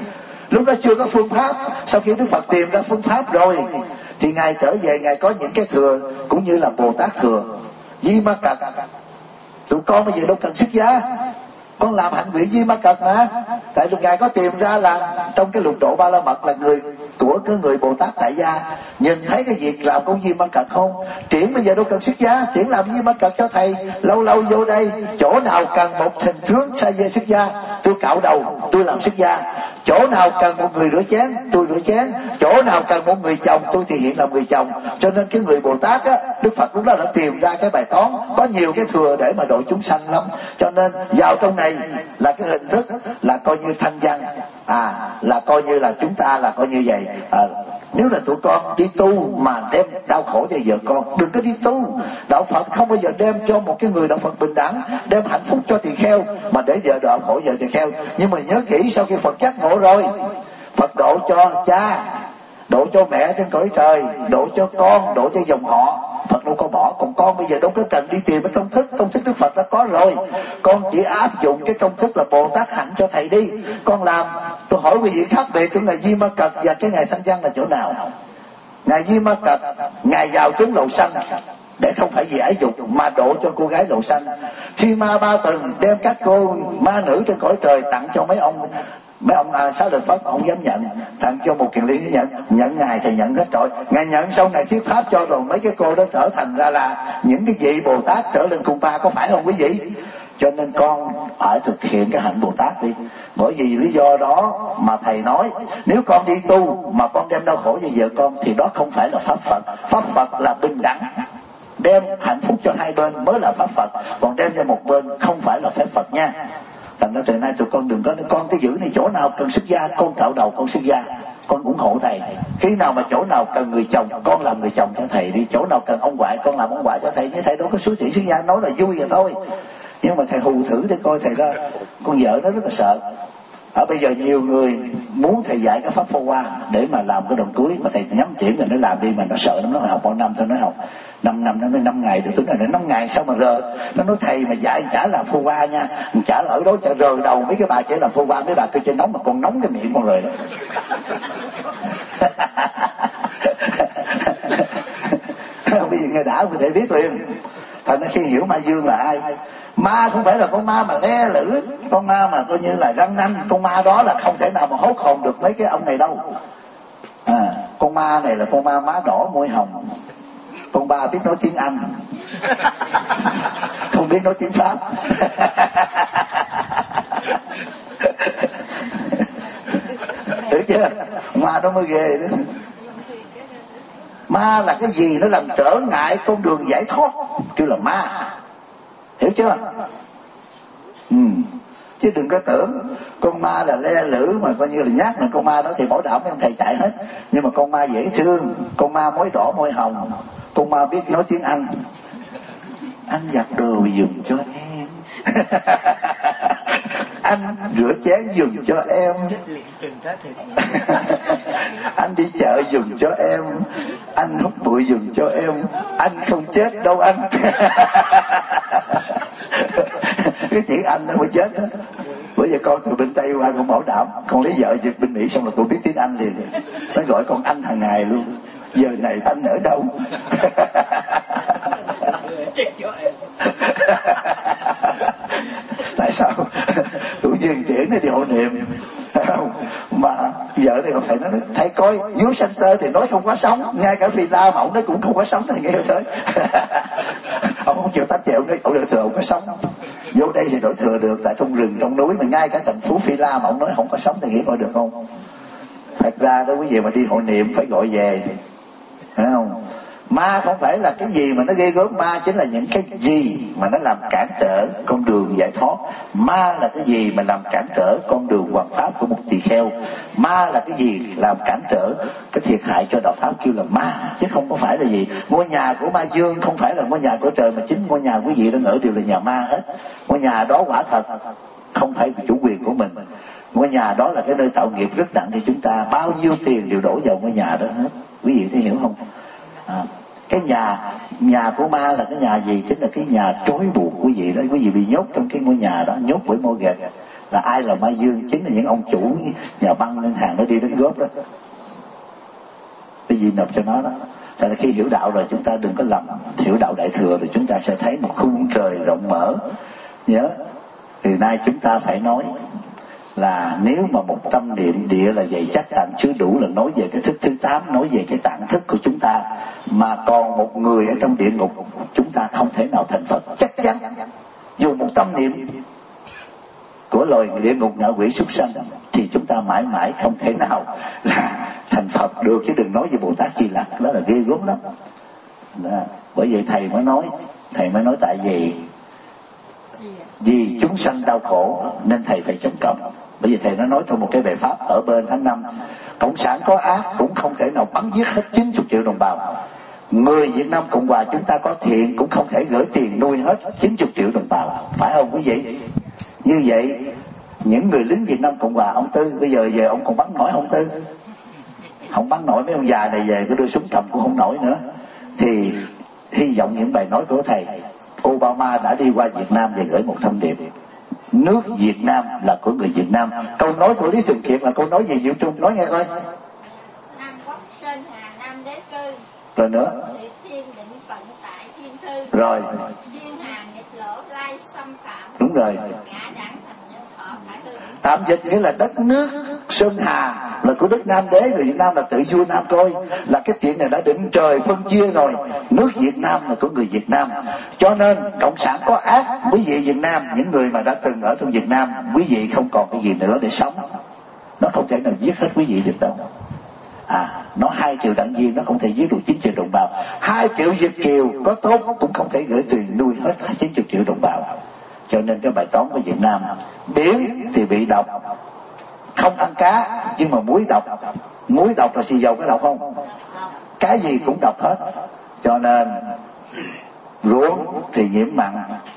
Speaker 1: Lúc đó chưa có phương pháp. Sau khi Đức Phật tìm ra phương pháp rồi thì Ngài trở về, Ngài có những cái thừa, cũng như là Bồ Tát thừa. Di Ma Cật, tụi con bây giờ đâu cần xuất gia, con làm hạnh nguyện Di Ma Cật mà. Tại lúc Ngài có tìm ra là trong cái lục độ Ba La Mật là người của cái người Bồ Tát tại gia nhìn thấy cái việc làm công Di Ma Cật không. Triển bây giờ đâu cần xuất gia, Triển làm Di Ma Cật cho thầy. Lâu lâu vô đây, chỗ nào cần một hình tướng sa dê xuất gia, tôi cạo đầu, tôi làm xuất gia. Chỗ nào cần một người rửa chén, tôi rửa chén. Chỗ nào cần một người chồng, tôi thì hiện làm người chồng. Cho nên cái người Bồ Tát á, Đức Phật lúc đó đã tìm ra cái bài toán, có nhiều cái thừa để mà độ chúng sanh lắm. Cho nên vào trong này là cái hình thức là coi như thanh văn, là coi như là chúng ta là coi như vậy. Nếu là tụi con đi tu mà đem đau khổ cho vợ con, đừng có đi tu. Đạo Phật không bao giờ đem cho một cái người đạo Phật bình đẳng, đem hạnh phúc cho tỳ kheo mà để vợ đau khổ vợ tỳ kheo. Nhưng mà nhớ kỹ, sau khi Phật giác ngộ rồi, Phật độ cho cha, độ cho mẹ trên cõi trời, độ cho con, độ cho dòng họ. Phật đâu có bỏ. Còn con bây giờ đâu có cần đi tìm cái công thức Đức Phật đã có rồi. Con chỉ áp dụng cái công thức là Bồ Tát hạnh cho thầy đi. Con làm. Tôi hỏi quý vị, khác biệt của Ngài Di Ma Cật và cái Ngài Thanh Văn là chỗ nào? Ngài Di Ma Cật, Ngài vào trúng lầu xanh để không phải vì ái dục mà độ cho cô gái lầu xanh. Khi ma Ba Tầng đem các cô ma nữ trên cõi trời tặng cho mấy ông Xá Lợi Phất không dám nhận, tặng cho một Kiền Liên nhận Ngài thì nhận hết rồi. Ngài nhận xong Ngài thuyết pháp cho rồi mấy cái cô đó trở thành ra là những cái vị Bồ Tát trở lên cung ba, có phải không quý vị? Cho nên con phải thực hiện cái hạnh Bồ Tát đi. Bởi vì lý do đó mà thầy nói, nếu con đi tu mà con đem đau khổ cho vợ con thì đó không phải là Pháp Phật. Pháp Phật là bình đẳng, đem hạnh phúc cho hai bên mới là Pháp Phật, còn đem cho một bên không phải là phép Phật nha. Thành ra từ nay tụi con đừng có nói con cái giữ này, chỗ nào cần xuất gia con cạo đầu con xuất gia, con ủng hộ thầy. Khi nào mà chỗ nào cần người chồng con làm người chồng cho thầy đi, chỗ nào cần ông ngoại con làm ông ngoại cho thầy. Như thầy đâu có suối tiền xuất gia, nói là vui vậy thôi, nhưng mà thầy hù thử để coi thầy ra. Con vợ nó rất là sợ. Ở bây giờ nhiều người muốn thầy dạy cái pháp phô hoa để mà làm cái đồng cưới, mà thầy nhắm triển rồi nó làm đi, mà nó sợ lắm. Nó học bao năm, tôi nói học 5 năm, nó nói 5 ngày được. Tôi nói 5 ngày sao mà rờ. Nó nói thầy mà dạy chả làm phô hoa nha, chả ở đó chả rờ đầu mấy cái bà chỉ làm phô hoa. Mấy bà kêu trên nóng mà con nóng cái miệng con rồi đó. Bây giờ nghe đã, thầy biết liền. Thành ra khi hiểu ma dương là ai, ma không phải là con ma mà le lử, con ma mà coi như là răng nanh. Con ma đó là không thể nào mà hốt hồn được mấy cái ông này đâu. Con ma này là con ma má đỏ môi hồng. Con ba biết nói tiếng Anh, không biết nói tiếng Pháp. Hiểu chưa? Ma đó mới ghê đó. Ma là cái gì nó làm trở ngại con đường giải thoát, kêu là ma. Hiểu chưa? Chứ đừng có tưởng con ma là le lử mà coi như là nhát. Mà con ma đó thì bảo đảm em thầy chạy hết. Nhưng mà con ma dễ thương, con ma môi đỏ môi hồng, con ma biết nói tiếng Anh. Anh giặt đồ dùng cho em. Anh rửa chén dùng cho em. Anh đi chợ dùng cho em. Anh hút bụi dùng cho em. Anh không chết đâu anh. Cái chữ anh nó mới chết đó. Bây giờ con từ bên Tây qua con bảo đảm, con lấy vợ dịch bên Mỹ xong là con biết tiếng Anh liền. Nó gọi con anh hàng ngày luôn. Giờ này anh ở đâu? Tại sao tự nhiên Triển nó đi hộ niệm mà vợ này không thầy, nó nói thầy coi Youth Center thì nói không có sống, ngay cả Phi La mà ông nói cũng không có sống. Thầy nghe thôi. Ông không chịu tách chịu, ông được thừa không có sống. Vô đây thì đổi thừa được, tại trong rừng trong núi mà ngay cả thành phố Phi La mà ông nói không có sống thì nghĩ coi được không? Thật ra đó quý vị mà đi hội niệm phải gọi về, phải không? Ma không phải là cái gì mà nó ghê gớm, ma chính là những cái gì mà nó làm cản trở con đường giải thoát. Ma là cái gì mà làm cản trở con đường hoàn pháp của một tỳ kheo. Ma là cái gì làm cản trở cái thiệt hại cho đạo pháp, kêu là ma, chứ không có phải là gì. Ngôi nhà của ma dương không phải là ngôi nhà của trời, mà chính ngôi nhà quý vị đang ở đều là nhà ma hết. Ngôi nhà đó quả thật không phải chủ quyền của mình. Ngôi nhà đó là cái nơi tạo nghiệp rất nặng cho chúng ta, bao nhiêu tiền đều đổ vào ngôi nhà đó hết. Quý vị thấy hiểu không? Cái nhà của ma là cái nhà gì? Chính là cái nhà trói buộc quý vị đó. Quý vị bị nhốt trong cái ngôi nhà đó, nhốt bởi mô gạch, Là ai là Mai Dương? Chính là những ông chủ nhà băng ngân hàng nó đi đến góp đó, cái gì nộp cho nó đó. Tại là khi hiểu đạo rồi chúng ta đừng có lầm, hiểu đạo Đại Thừa rồi chúng ta sẽ thấy một khung trời rộng mở. Nhớ từ nay chúng ta phải nói là nếu mà một tâm niệm địa là vậy chắc tạng chưa đủ, là nói về cái thức thứ 8, nói về cái tạng thức của chúng ta, mà còn một người ở trong địa ngục chúng ta không thể nào thành Phật chắc chắn. Dù một tâm niệm của loài địa ngục ngạ quỷ súc sanh thì chúng ta mãi mãi không thể nào là thành Phật được, chứ đừng nói về Bồ Tát Di Lặc, đó là ghê gớm lắm đó. Bởi vậy thầy mới nói tại vì chúng sanh đau khổ nên thầy phải trông trọng. Bởi vì thầy nó nói trong một cái bài pháp ở bên tháng 5, cộng sản có ác cũng không thể nào bắn giết hết 90 triệu đồng bào. Người Việt Nam Cộng Hòa chúng ta có thiện cũng không thể gửi tiền nuôi hết 90 triệu đồng bào, phải không quý vị? Như vậy những người lính Việt Nam Cộng Hòa, ông Tư bây giờ về ông còn bắn nổi ông Tư? Không bắn nổi, mấy ông già này về cứ đưa súng cầm cũng không nổi nữa. Thì hy vọng những bài nói của thầy, Obama đã đi qua Việt Nam và gửi một thông điệp: nước Việt Nam là của người Việt Nam. Câu nói của Lý Thường Kiệt là câu nói gì Diệu Trung nói nghe coi.
Speaker 4: Nam quốc sơn hà nam đế cư.
Speaker 1: Rồi nữa.
Speaker 4: Địa thiên định phận tại thiên thư.
Speaker 1: Rồi.
Speaker 4: Duyên hà nghịch lỗ lai xâm phạm.
Speaker 1: Đúng rồi.
Speaker 4: Ngã đẳng thành nhân thọ phải hư.
Speaker 1: Tạm dịch nghĩa là đất nước Sơn Hà là của đất Nam đế, người Việt Nam là tự vua Nam coi, là cái chuyện này đã định trời phân chia rồi. Nước Việt Nam là của người Việt Nam, cho nên cộng sản có ác, quý vị Việt Nam, những người mà đã từng ở trong Việt Nam, quý vị không còn cái gì nữa để sống, nó không thể nào giết hết quý vị được đâu. Nó 2 triệu đảng viên nó không thể giết được 9 triệu đồng bào. 2 triệu Việt kiều có tốt cũng không thể gửi tiền nuôi hết 90 triệu đồng bào. Cho nên cái bài toán của Việt Nam, biển thì bị độc, không ăn cá, nhưng mà muối độc. Muối độc là xì dầu có độc không? Cái gì cũng độc hết. Cho nên ruộng thì nhiễm mặn,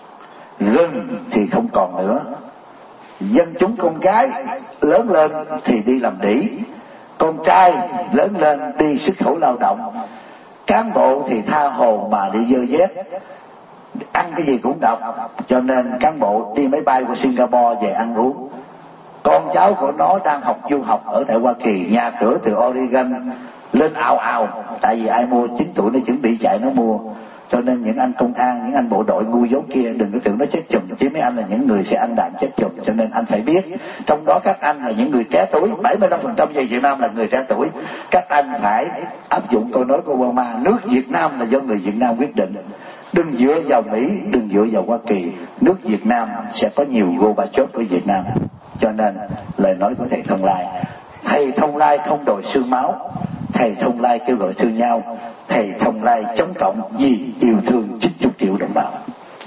Speaker 1: rừng thì không còn nữa. Dân chúng con gái lớn lên thì đi làm đĩ, con trai lớn lên đi xuất khẩu lao động. Cán bộ thì tha hồ mà đi dơ dét, ăn cái gì cũng độc. Cho nên cán bộ đi máy bay qua Singapore về ăn uống. Con cháu của nó đang học du học ở tại Hoa Kỳ, nhà cửa từ Oregon lên ào ào, tại vì ai mua 9 tuổi nó chuẩn bị chạy nó mua. Cho nên những anh công an, những anh bộ đội ngu dốt kia đừng có tưởng nó chết chùm, chứ mấy anh là những người sẽ ăn đạn chết chùm. Cho nên anh phải biết, trong đó các anh là những người trẻ tuổi, 75% về Việt Nam là người trẻ tuổi. Các anh phải áp dụng câu nói của Obama, nước Việt Nam là do người Việt Nam quyết định. Đừng dựa vào Mỹ, đừng dựa vào Hoa Kỳ, nước Việt Nam sẽ có nhiều Gorbachev của Việt Nam. Cho nên lời nói của thầy Thông Lai, thầy Thông Lai không đòi xương máu, thầy Thông Lai kêu gọi thương nhau, thầy Thông Lai chống cộng vì yêu thương 90 triệu đồng bào.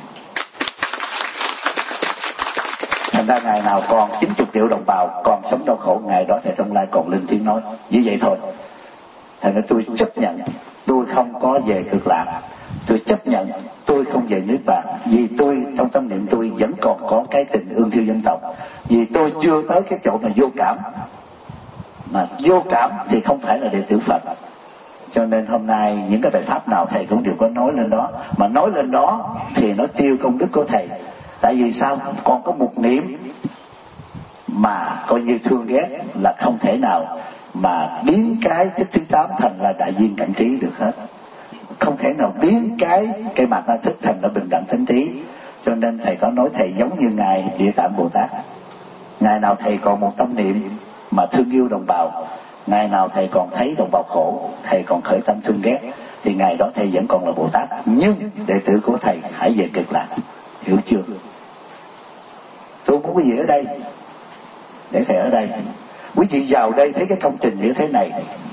Speaker 1: Thành ra ngày nào còn 90 triệu đồng bào còn sống đau khổ, ngày đó thầy Thông Lai còn lên tiếng nói như vậy thôi. Thành ra tôi chấp nhận tôi không có về Cực Lạc, tôi chấp nhận tôi không về nước bạn, vì tôi trong tâm niệm tôi vẫn còn có cái tình ương thiêu dân tộc, vì tôi chưa tới cái chỗ mà vô cảm. Mà vô cảm thì không phải là đệ tử Phật. Cho nên hôm nay những cái bài pháp nào thầy cũng đều có nói lên đó, mà nói lên đó thì nó tiêu công đức của thầy. Tại vì sao? Còn có một niệm mà coi như thương ghét là không thể nào mà biến cái thức thứ 8 thành là đại viên cảnh trí được hết. Không thể nào biến cái mặt na thức thành là bình đẳng thánh trí. Cho nên thầy có nói thầy giống như ngài Địa Tạng Bồ Tát. Ngày nào thầy còn một tâm niệm mà thương yêu đồng bào, ngày nào thầy còn thấy đồng bào khổ, thầy còn khởi tâm thương ghét, thì ngày đó thầy vẫn còn là Bồ Tát. Nhưng đệ tử của thầy hãy về Cực Lạc, hiểu chưa? Tôi muốn quý vị ở đây, để thầy ở đây. Quý vị vào đây thấy cái công trình như thế này,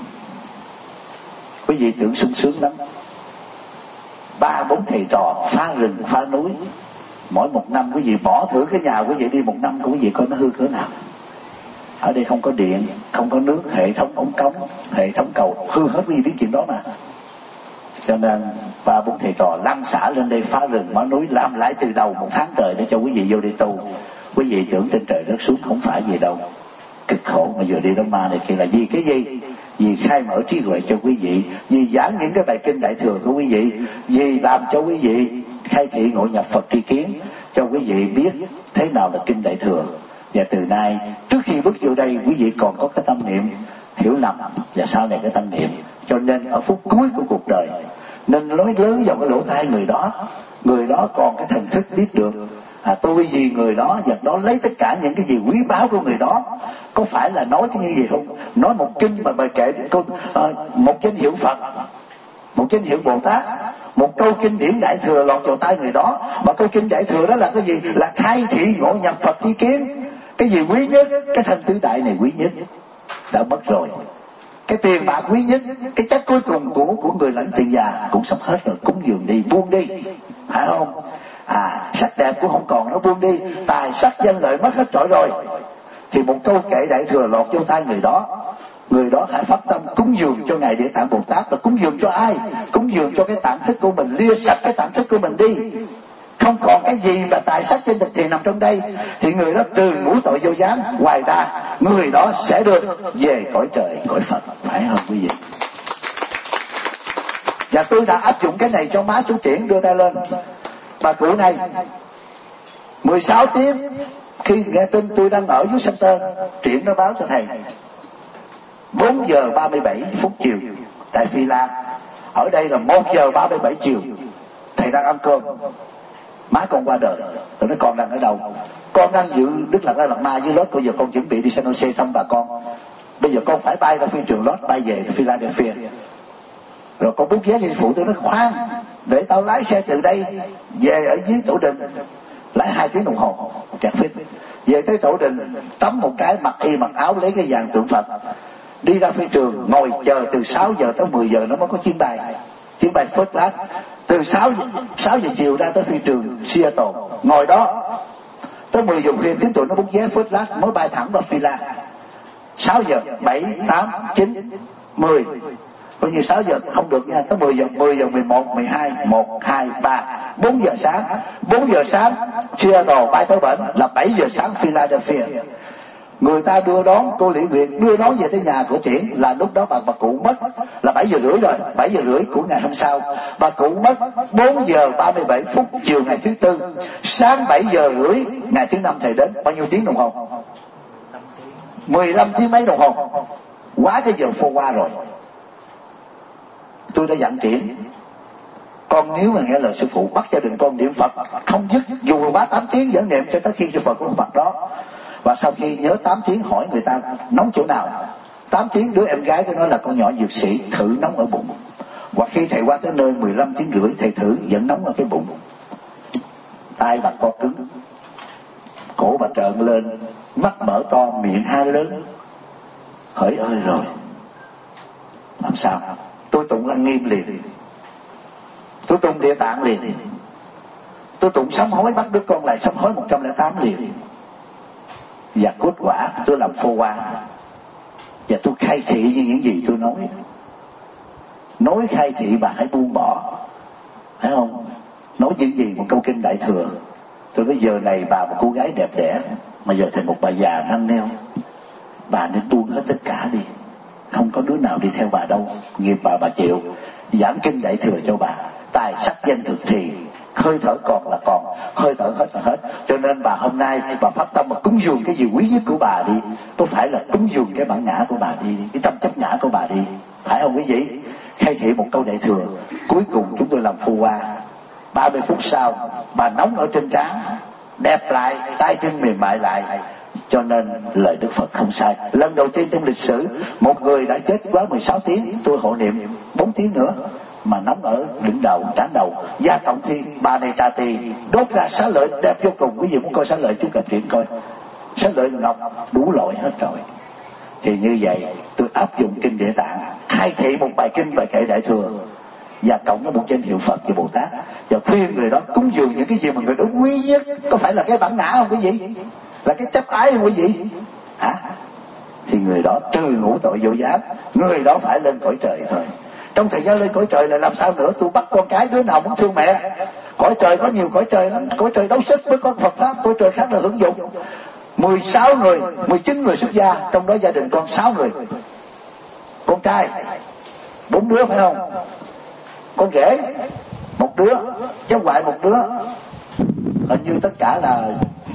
Speaker 1: quý vị tưởng sung sướng lắm. 3-4 thầy trò phá rừng phá núi, mỗi một năm quý vị bỏ thử cái nhà quý vị đi một năm của quý vị coi nó hư cỡ nào. Ở đây không có điện, không có nước, hệ thống ống cống, hệ thống cầu hư hết, quý vị biết chuyện đó mà. Cho nên 3-4 thầy trò lăn xả lên đây phá rừng phá núi, làm lại từ đầu 1 tháng trời để cho quý vị vô đi tu. Quý vị tưởng trên trời đất xuống, không phải gì đâu. Cực khổ mà vừa đi đóng ma này kia là vì cái gì? Vì khai mở trí huệ cho quý vị, vì giảng những cái bài kinh đại thừa của quý vị, vì làm cho quý vị khai thị ngộ nhập Phật tri kiến, cho quý vị biết thế nào là kinh đại thừa, Và từ nay trước khi bước vô đây, quý vị còn có cái tâm niệm hiểu lầm, và sau này cái tâm niệm. Cho nên ở phút cuối của cuộc đời nên nói lớn vào cái lỗ tai người đó còn cái thần thức biết được tôi vì người đó, và nó lấy tất cả những cái gì quý báu của người đó. Có phải là nói cái như gì không? Nói một kinh mà bài kệ một danh hiệu Phật, một danh hiệu Bồ Tát, một câu kinh điển Đại Thừa lọt vào tay người đó. Mà câu kinh Đại Thừa đó là cái gì? Là khai thị ngộ nhập Phật tri kiến. Cái gì quý nhất? Cái thân tứ đại này quý nhất, đã mất rồi. Cái tiền bạc quý nhất, cái chất cuối cùng của người lãnh tiền già cũng sắp hết rồi. Cúng dường đi, buông đi, phải không? Sắc đẹp cũng không còn, nó buông đi. Tài sắc danh lợi mất hết trọi rồi. Thì một câu kệ Đại Thừa lọt vô tay người đó hãy phát tâm cúng dường cho Ngài Địa Tạng Bồ Tát. Và cúng dường cho ai? Cúng dường cho cái tạng thức của mình, lia sạch cái tạng thức của mình đi. Không còn cái gì mà tài sắc trên thực thì nằm trong đây, thì người đó trừ ngũ tội vô gián. Ngoài ra người đó sẽ được về cõi trời, cõi Phật, phải không quý vị? Và tôi đã áp dụng cái này cho má chú Triển, đưa tay lên. Bà cụ này 16 tiếng khi nghe tin tôi đang ở dưới Sanh Tơn, Triển nó báo cho thầy 4 giờ 37 phút chiều tại Phi Lan. Ở đây là 1 giờ 37 chiều, thầy đang ăn cơm. Má con qua đời. Rồi nói con đang ở đâu? Con đang dự Đức Lạt Ma Lạt Ma với Lót. Bây giờ con chuẩn bị đi San Jose thăm bà con. Bây giờ con phải bay ra phi trường Lót, bay về Philadelphia. Rồi con bút vé liên phụ. Tôi nói khoan, để tao lái xe từ đây về ở dưới Tổ Đình, lái 2 tiếng đồng hồ chặt phít. Về tới Tổ Đình tắm một cái, mặc y mặc áo, lấy cái vàng tượng Phật, đi ra phi trường, ngồi chờ từ 6 giờ tới 10 giờ nó mới có chuyến bay first class. Từ 6 giờ chiều ra tới phi trường Seattle, ngồi đó tới 10 giờ khuya tiếng tụi nó bút vé first class mới bay thẳng vào Phi-la. 6 giờ 7, 8, 9, 10, coi như 6 giờ không được nha, tới 10 giờ 11, 12, 1, 2, 3, 4 giờ sáng Seattle bay tới bển là 7 giờ sáng Philadelphia. Người ta đưa đón, cô Lý Nguyệt đưa đón về tới nhà của Triển là lúc đó bà cụ mất là 7 giờ rưỡi rồi, 7 giờ rưỡi của ngày hôm sau. Bà cụ mất 4 giờ 37 phút chiều ngày thứ Tư. Sáng 7 giờ rưỡi ngày thứ Năm thầy đến. Bao nhiêu tiếng đồng hồ? 15 tiếng mấy đồng hồ. Quá cái giờ phô qua rồi. Tôi đã dặn Triển, con nếu mà nghe lời sư phụ bắt gia đình con niệm Phật không dứt, dù quá 8 tiếng vẫn niệm cho tới khi cho Phật của Phật đó. Và sau khi nhớ 8 tiếng hỏi người ta nóng chỗ nào. 8 tiếng đứa em gái của nó là con nhỏ dược sĩ, thử nóng ở bụng. Hoặc khi thầy qua tới nơi 15 tiếng rưỡi thầy thử vẫn nóng ở cái bụng. Tai bà co cứng, cổ bà trợn lên, mắt mở to, miệng ha lớn. Hỡi ơi rồi, làm sao? Tôi tụng Lăng Nghiêm liền, tôi tụng Địa Tạng liền, tôi tụng sám hối bắt đứa con lại sám hối 108 liền. Và kết quả tôi làm phô qua, và tôi khai thị như những gì tôi nói khai thị. Bà hãy buông bỏ, phải không? Nói những gì một câu kinh Đại Thừa. Tôi nói giờ này bà một cô gái đẹp đẽ, mà giờ thành một bà già năn neo, bà nên buông hết tất cả đi, không có đứa nào đi theo bà đâu. Nghiệp bà chịu. Giảng kinh Đại Thừa cho bà, tài sắc danh thực thì, hơi thở còn là còn, hơi thở hết là hết. Cho nên bà hôm nay bà phát tâm mà cúng dường cái gì quý nhất của bà đi. Có phải là cúng dường cái bản ngã của bà đi, cái tâm chấp ngã của bà đi, phải không quý vị? Khai thị một câu Đại Thừa. Cuối cùng chúng tôi làm phù hoa. 30 phút sau bà nóng ở trên trán, đẹp lại, tay chân mềm mại lại. Cho nên lời Đức Phật không sai. Lần đầu tiên trong lịch sử một người đã chết quá 16 tiếng, tôi hộ niệm 4 tiếng nữa mà nóng ở đỉnh đầu, trán đầu. Gia Cộng Thiên, bà này trà tỳ đốt ra xá lợi đẹp vô cùng. Quý vị muốn coi xá lợi chú cập chuyện coi, xá lợi ngọc đủ loại hết rồi. Thì như vậy tôi áp dụng kinh Địa Tạng, khai thị một bài kinh, bài kệ Đại Thừa, và cộng với một danh hiệu Phật và Bồ Tát, và khuyên người đó cúng dường những cái gì mà người đó quý nhất. Có phải là cái bản ngã không quý vị? Là cái chấp ái không quý vị? Hả? Thì người đó trừ ngũ tội vô gián, người đó phải lên cõi trời thôi. Trong thời gian lên cõi trời là làm sao nữa? Tôi bắt con cái đứa nào muốn thương mẹ. Cõi trời có nhiều cõi trời lắm. Cõi trời đấu sức với con Phật Pháp. Cõi trời khác là hưởng dụng. 16 người, 19 người xuất gia, trong đó gia đình con 6 người. Con trai 4 đứa phải không? Con rể 1 đứa, cháu ngoại 1 đứa. Hình như tất cả là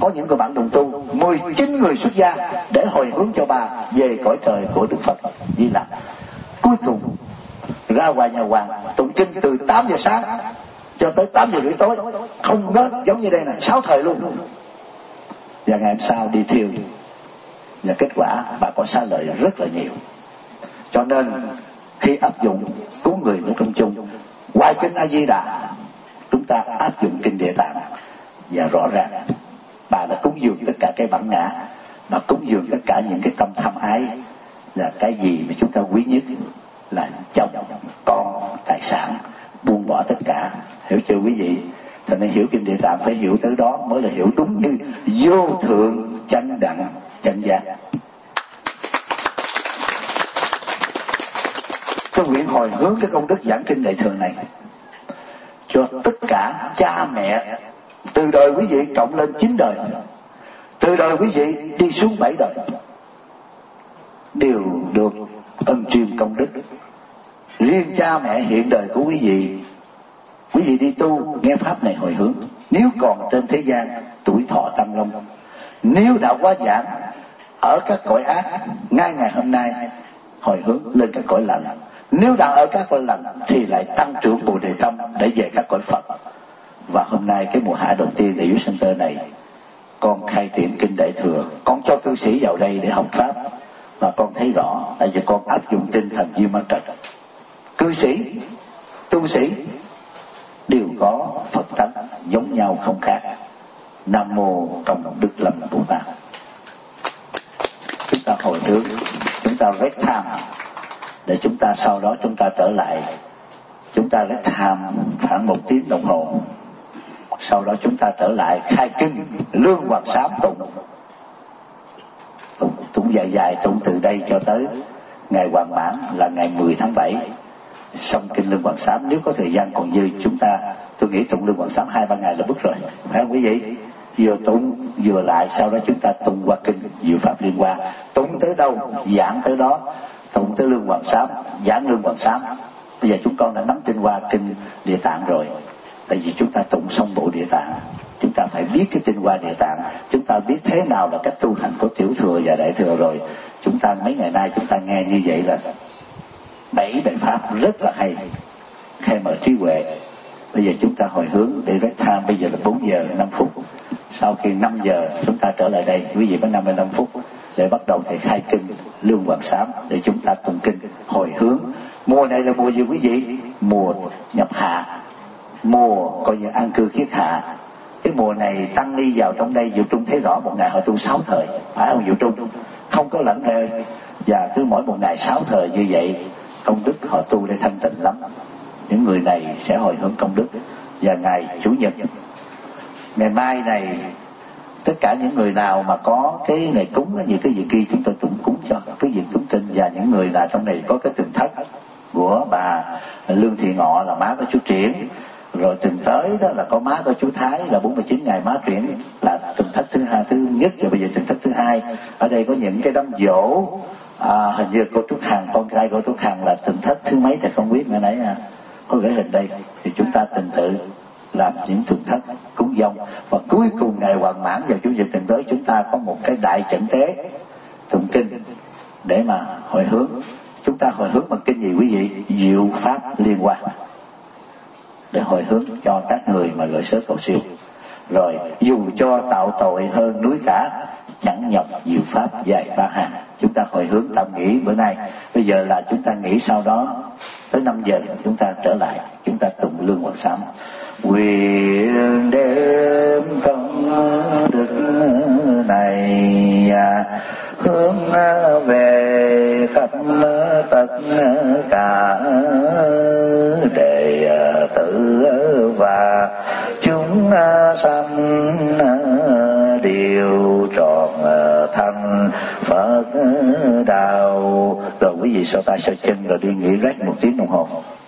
Speaker 1: có những người bạn đồng tu 19 người xuất gia để hồi hướng cho bà về cõi trời của Đức Phật Di Lặc. Cuối cùng ra ngoài nhà hoàng tụng kinh từ 8 giờ sáng cho tới 8 giờ rưỡi tối, không ngớt, giống như đây là 6 thời luôn. Và ngày hôm sau đi thiêu, và kết quả bà có xá lợi rất là nhiều. Cho nên khi áp dụng cứu người trong công chung, ngoài kinh A Di Đà, chúng ta áp dụng kinh Địa Tạng, và rõ ràng bà đã cúng dường tất cả cái bản ngã, bà cúng dường tất cả những cái tâm tham ái, là cái gì mà chúng ta quý nhất là chồng, con, tài sản, buông bỏ tất cả. Hiểu chưa quý vị? Cho nên hiểu kinh Địa Tạng phải hiểu tới đó mới là hiểu đúng như vô thượng chánh đẳng chánh giác. Tôi nguyện hồi hướng cái công đức giảng kinh Đại Thừa này cho tất cả cha mẹ từ đời quý vị cộng lên 9 đời, từ đời quý vị đi xuống 7 đời, đều được ân truyền công đức. Riêng cha mẹ hiện đời của quý vị đi tu nghe pháp này hồi hướng, nếu còn trên thế gian tuổi thọ tăng long, nếu đã quá giảng ở các cõi ác, ngay ngày hôm nay hồi hướng lên các cõi lành, nếu đang ở các cõi lành thì lại tăng trưởng Bồ Đề tâm để về các cõi Phật. Và hôm nay cái mùa hạ đầu tiên tại Youth Center này, con khai triển kinh Đại Thừa, con cho cư sĩ vào đây để học pháp, và con thấy rõ tại vì con áp dụng tinh thần Duy Ma Trật. Cư sĩ, tu sĩ đều có Phật tánh giống nhau không khác. Nam mô Công Đức Lâm Bồ Tát. Chúng ta hồi hướng, chúng ta rest time để chúng ta sau đó chúng ta trở lại, chúng ta rest time khoảng 1 tiếng đồng hồ, sau đó chúng ta trở lại khai kinh Lương Hoàng Sám tụng dài tụng từ đây cho tới ngày hoàn mãn là ngày 10 tháng 7. Xong kinh Lương Hoàng Sám, nếu có thời gian còn dư chúng ta, tôi nghĩ tụng Lương Hoàng Sám 2-3 ngày là bức rồi, phải không quý vị? Vừa tụng vừa lại, sau đó chúng ta tụng qua kinh Diệu Pháp Liên Hoa, tụng tới đâu giảng tới đó, tụng tới Lương Hoàng Sám giảng Lương Hoàng Sám. Bây giờ chúng con đã nắm tinh hoa kinh Địa Tạng rồi, tại vì chúng ta tụng xong bộ Địa Tạng, chúng ta phải biết cái tinh hoa Địa Tạng, chúng ta biết thế nào là cách tu hành của Tiểu Thừa và Đại Thừa rồi. Chúng ta mấy ngày nay chúng ta nghe như vậy là 7 bài pháp rất là hay, khai mở trí huệ. Bây giờ chúng ta hồi hướng để rest time, bây giờ là 4 giờ 5 phút. Sau khi 5 giờ chúng ta trở lại đây, quý vị có 55 phút để bắt đầu thầy khai kinh Lương Hoàng Sám để chúng ta tụng kinh hồi hướng. Mùa này là mùa gì quý vị? Mùa nhập hạ, mùa coi như an cư kiết hạ. Cái mùa này tăng ni vào trong đây, Diệu Trung thấy rõ một ngày họ tu 6 thời, phải không Diệu Trung? Không có lẫn rê, và cứ mỗi một ngày 6 thời như vậy, công đức họ tu để thanh tịnh lắm. Những người này sẽ hồi hướng công đức. Và ngày Chủ nhật, ngày mai này, tất cả những người nào mà có cái ngày cúng cái gì kia chúng tôi cũng cúng cho cái việc cúng kinh. Và những người nào trong này có cái tình thất của bà Lương Thị Ngọ là má của chú Triển, rồi tuần tới đó là có má của chú Thái là 49 ngày má Triển là tuần thất thứ nhất, và bây giờ tuần thất thứ 2. Ở đây có những cái đám dỗ, hình như cô Trúc Hằng, con trai của Trúc Hằng là tuần thất thứ mấy thì không biết, nữa nãy có gửi hình đây, thì chúng ta tình tự làm những tuần thất cúng dông. Và cuối cùng ngày hoàn mãn vào Chủ nhật tuần tới chúng ta có một cái đại trận tế tụng kinh để mà hồi hướng. Chúng ta hồi hướng bằng kinh gì quý vị? Diệu Pháp Liên Hoa, để hồi hướng cho các người mà gửi sớ cầu siêu. Rồi dù cho tạo tội hơn núi cả, chẳng nhập diệu pháp dài 3 hàng. Chúng ta hồi hướng tạm nghỉ bữa nay. Bây giờ là chúng ta nghỉ, sau đó tới 5 giờ chúng ta trở lại, chúng ta tụng Lương Hoàng Sám. Nguyện đêm công đức này hướng về khắp tất cả đệ tử và chúng sanh đều trọn thành Phật đạo. Rồi quý vị so tay so chân rồi đi nghỉ rest 1 tiếng đồng hồ.